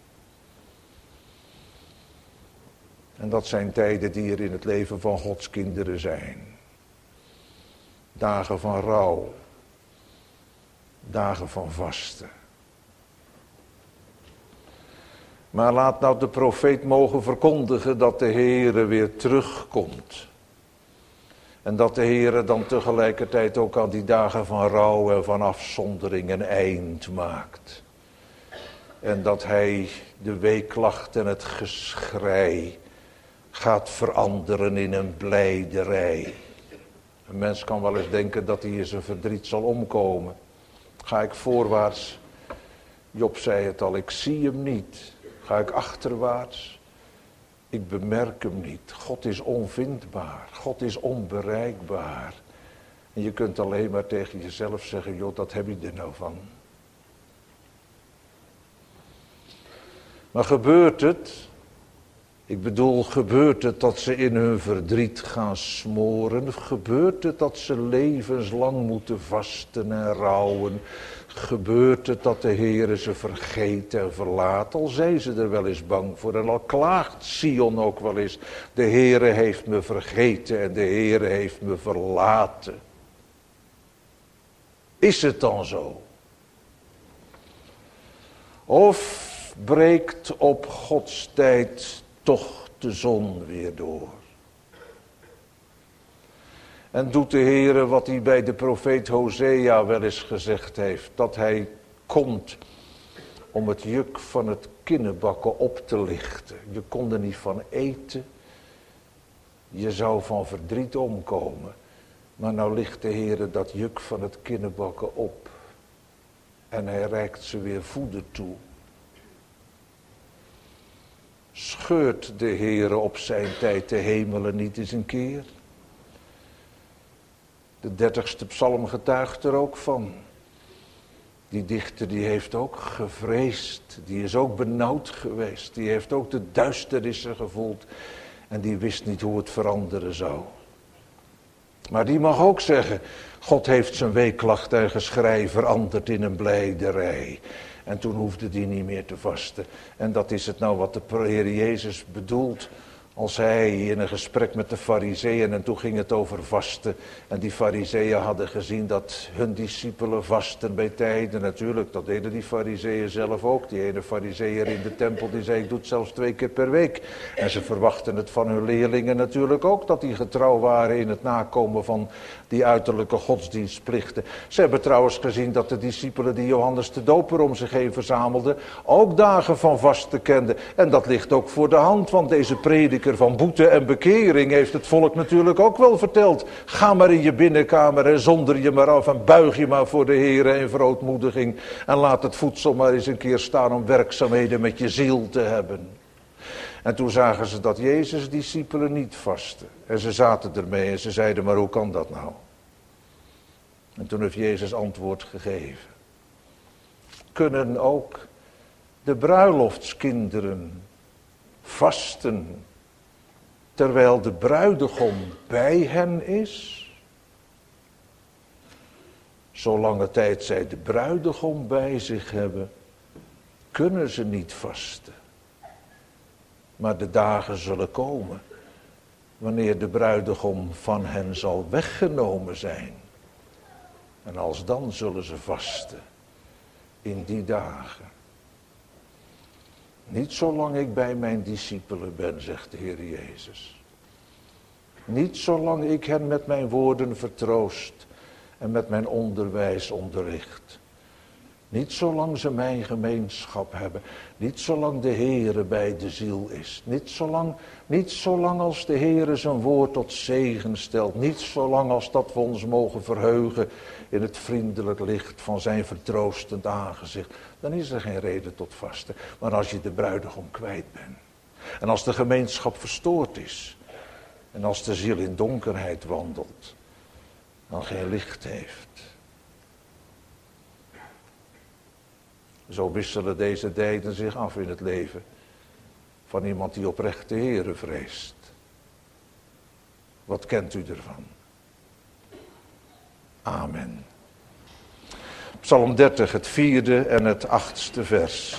En dat zijn tijden die er in het leven van Gods kinderen zijn. Dagen van rouw. Dagen van vasten. Maar laat nou de profeet mogen verkondigen dat de Heere weer terugkomt. En dat de Heere dan tegelijkertijd ook aan die dagen van rouw en van afzondering een eind maakt. En dat hij de weeklacht en het geschrei gaat veranderen in een blijderij. Een mens kan wel eens denken dat hij in zijn verdriet zal omkomen. Ga ik voorwaarts, Job zei het al, ik zie hem niet. Ga ik achterwaarts, ik bemerk hem niet. God is onvindbaar, God is onbereikbaar. En je kunt alleen maar tegen jezelf zeggen, joh, dat heb je er nou van. Maar gebeurt het, Ik bedoel, gebeurt het dat ze in hun verdriet gaan smoren? Gebeurt het dat ze levenslang moeten vasten en rouwen? Gebeurt het dat de Heere ze vergeet en verlaat? Al zijn ze er wel eens bang voor en al klaagt Sion ook wel eens. De Heere heeft me vergeten en de Heere heeft me verlaten. Is het dan zo? Of breekt op Gods tijd toch de zon weer door? En doet de Heere wat hij bij de profeet Hosea wel eens gezegd heeft. Dat hij komt om het juk van het kinnebakken op te lichten. Je kon er niet van eten. Je zou van verdriet omkomen. Maar nou ligt de Heere dat juk van het kinnebakken op. En hij reikt ze weer voeden toe. Scheurt de Heere op zijn tijd de hemelen niet eens een keer? De dertigste psalm getuigt er ook van. Die dichter die heeft ook gevreesd. Die is ook benauwd geweest. Die heeft ook de duisternissen gevoeld. En die wist niet hoe het veranderen zou. Maar die mag ook zeggen, God heeft zijn weeklacht en geschrei veranderd in een blijderij. En toen hoefde hij niet meer te vasten. En dat is het nou wat de Heer Jezus bedoelt. Als hij in een gesprek met de Farizeeën, en toen ging het over vasten. En die Farizeeën hadden gezien dat hun discipelen vasten bij tijden. Natuurlijk, dat deden die Farizeeën zelf ook. Die ene Farizeeër in de tempel die zei, ik doe het zelfs twee keer per week. En ze verwachten het van hun leerlingen natuurlijk ook, dat die getrouw waren in het nakomen van die uiterlijke godsdienstplichten. Ze hebben trouwens gezien dat de discipelen die Johannes de Doper om zich heen verzamelden, ook dagen van vasten kenden. En dat ligt ook voor de hand, want deze prediker van boete en bekering heeft het volk natuurlijk ook wel verteld. Ga maar in je binnenkamer en zonder je maar af en buig je maar voor de Heere in verootmoediging. En laat het voedsel maar eens een keer staan om werkzaamheden met je ziel te hebben. En toen zagen ze dat Jezus' discipelen niet vasten. En ze zaten ermee en ze zeiden, maar hoe kan dat nou? En toen heeft Jezus antwoord gegeven. Kunnen ook de bruiloftskinderen vasten terwijl de bruidegom bij hen is? Zolange tijd zij de bruidegom bij zich hebben, kunnen ze niet vasten. Maar de dagen zullen komen, wanneer de bruidegom van hen zal weggenomen zijn. En alsdan zullen ze vasten, in die dagen. Niet zolang ik bij mijn discipelen ben, zegt de Heer Jezus. Niet zolang ik hen met mijn woorden vertroost en met mijn onderwijs onderricht. Niet zolang ze mijn gemeenschap hebben. Niet zolang de Heere bij de ziel is. Niet zolang, niet zolang als de Heere zijn woord tot zegen stelt. Niet zolang als dat we ons mogen verheugen in het vriendelijk licht van zijn vertroostend aangezicht. Dan is er geen reden tot vasten. Maar als je de bruidegom kwijt bent. En als de gemeenschap verstoord is. En als de ziel in donkerheid wandelt. Dan geen licht heeft. Zo wisselen deze tijden zich af in het leven van iemand die oprecht de Heere vreest. Wat kent u ervan? Amen. Psalm dertig, het vierde en het achtste vers.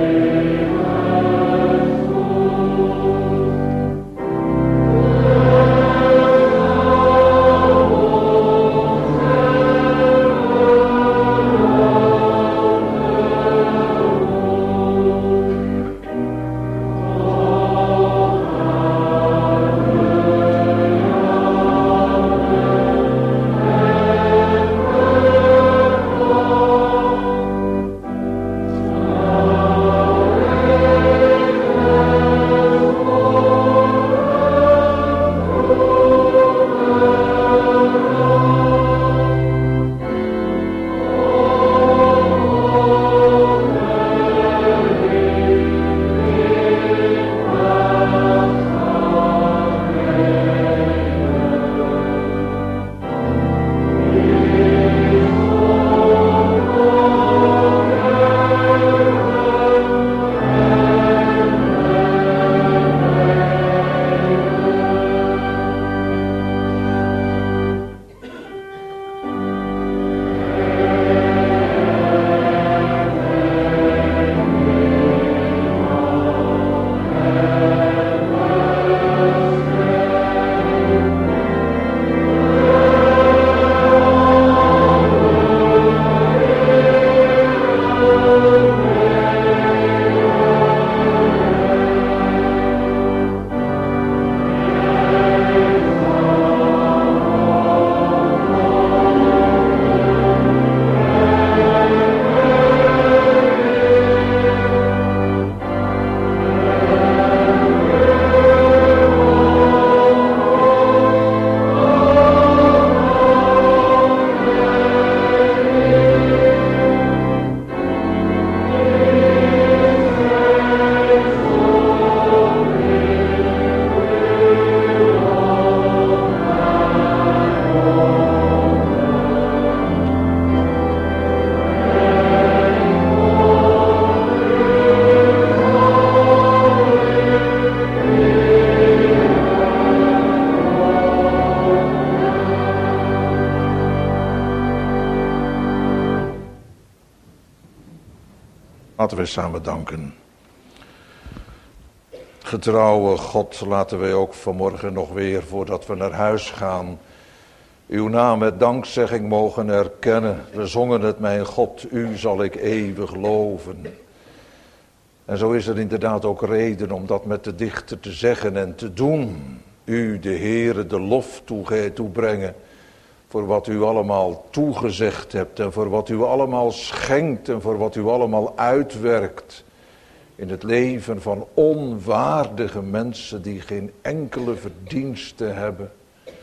Oh Laten we samen danken. Getrouwe God, laten wij ook vanmorgen nog weer, voordat we naar huis gaan, uw naam met dankzegging mogen erkennen. We zongen het, mijn God, u zal ik eeuwig loven. En zo is er inderdaad ook reden om dat met de dichter te zeggen en te doen. U, de Heere, de lof toebrengen voor wat u allemaal toegezegd hebt en voor wat u allemaal schenkt en voor wat u allemaal uitwerkt in het leven van onwaardige mensen die geen enkele verdienste hebben.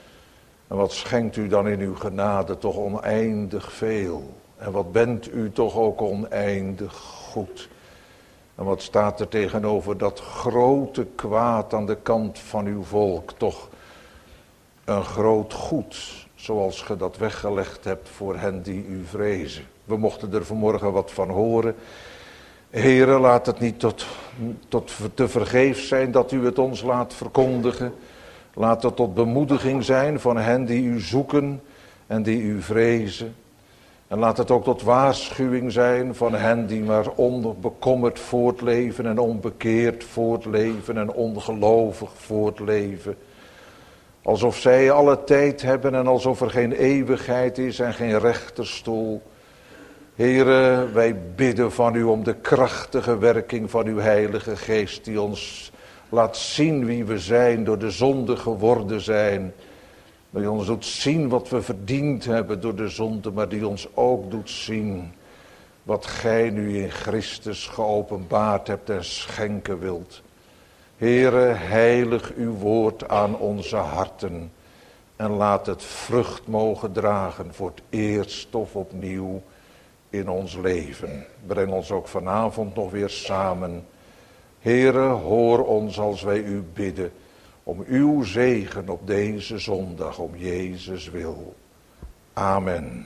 En wat schenkt u dan in uw genade toch oneindig veel. En wat bent u toch ook oneindig goed. En wat staat er tegenover dat grote kwaad aan de kant van uw volk. Toch een groot goed, zoals ge dat weggelegd hebt voor hen die u vrezen. We mochten er vanmorgen wat van horen. Heere, laat het niet tot, tot te vergeefs zijn dat u het ons laat verkondigen. Laat het tot bemoediging zijn van hen die u zoeken en die u vrezen. En laat het ook tot waarschuwing zijn van hen die maar onbekommerd voortleven en onbekeerd voortleven en ongelovig voortleven. Alsof zij alle tijd hebben en alsof er geen eeuwigheid is en geen rechterstoel. Heere, wij bidden van u om de krachtige werking van uw Heilige Geest die ons laat zien wie we zijn door de zonde geworden zijn. Die ons doet zien wat we verdiend hebben door de zonde, maar die ons ook doet zien wat gij nu in Christus geopenbaard hebt en schenken wilt. Heere, heilig uw woord aan onze harten en laat het vrucht mogen dragen voor het eerst of opnieuw in ons leven. Breng ons ook vanavond nog weer samen. Heere, hoor ons als wij u bidden om uw zegen op deze zondag, om Jezus wil. Amen.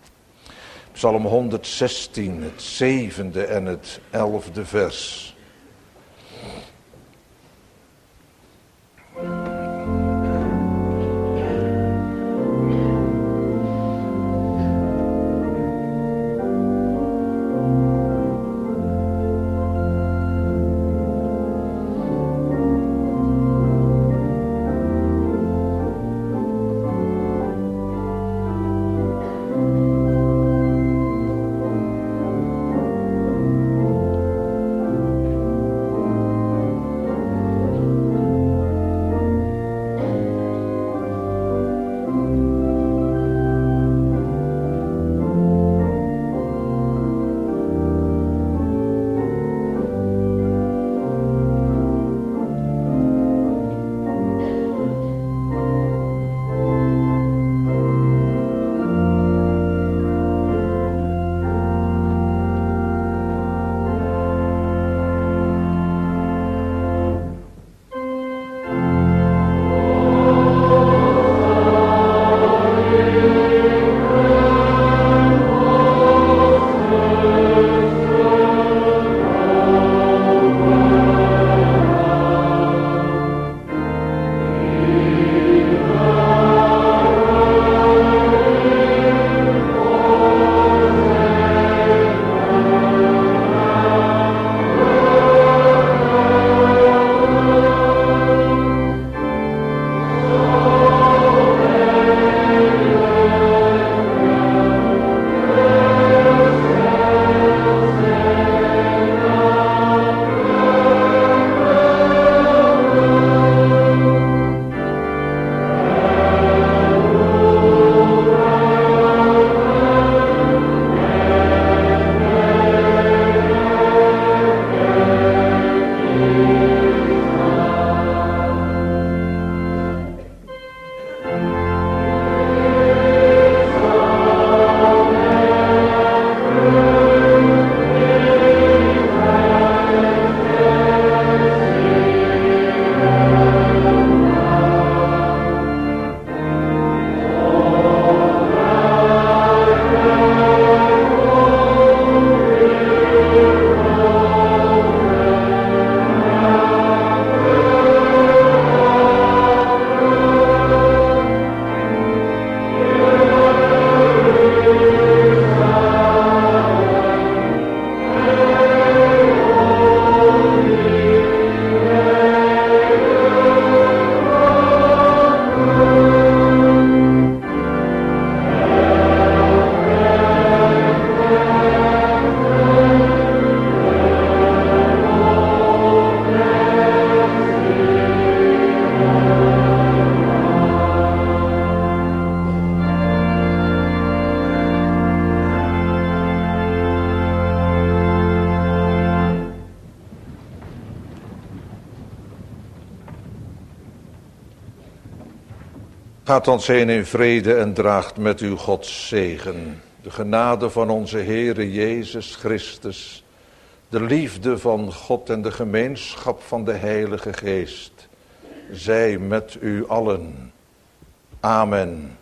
Psalm honderdzestien, het zevende en het elfde vers. Gaat ons heen in vrede en draagt met u Gods zegen. De genade van onze Heere Jezus Christus, de liefde van God en de gemeenschap van de Heilige Geest, zij met u allen. Amen.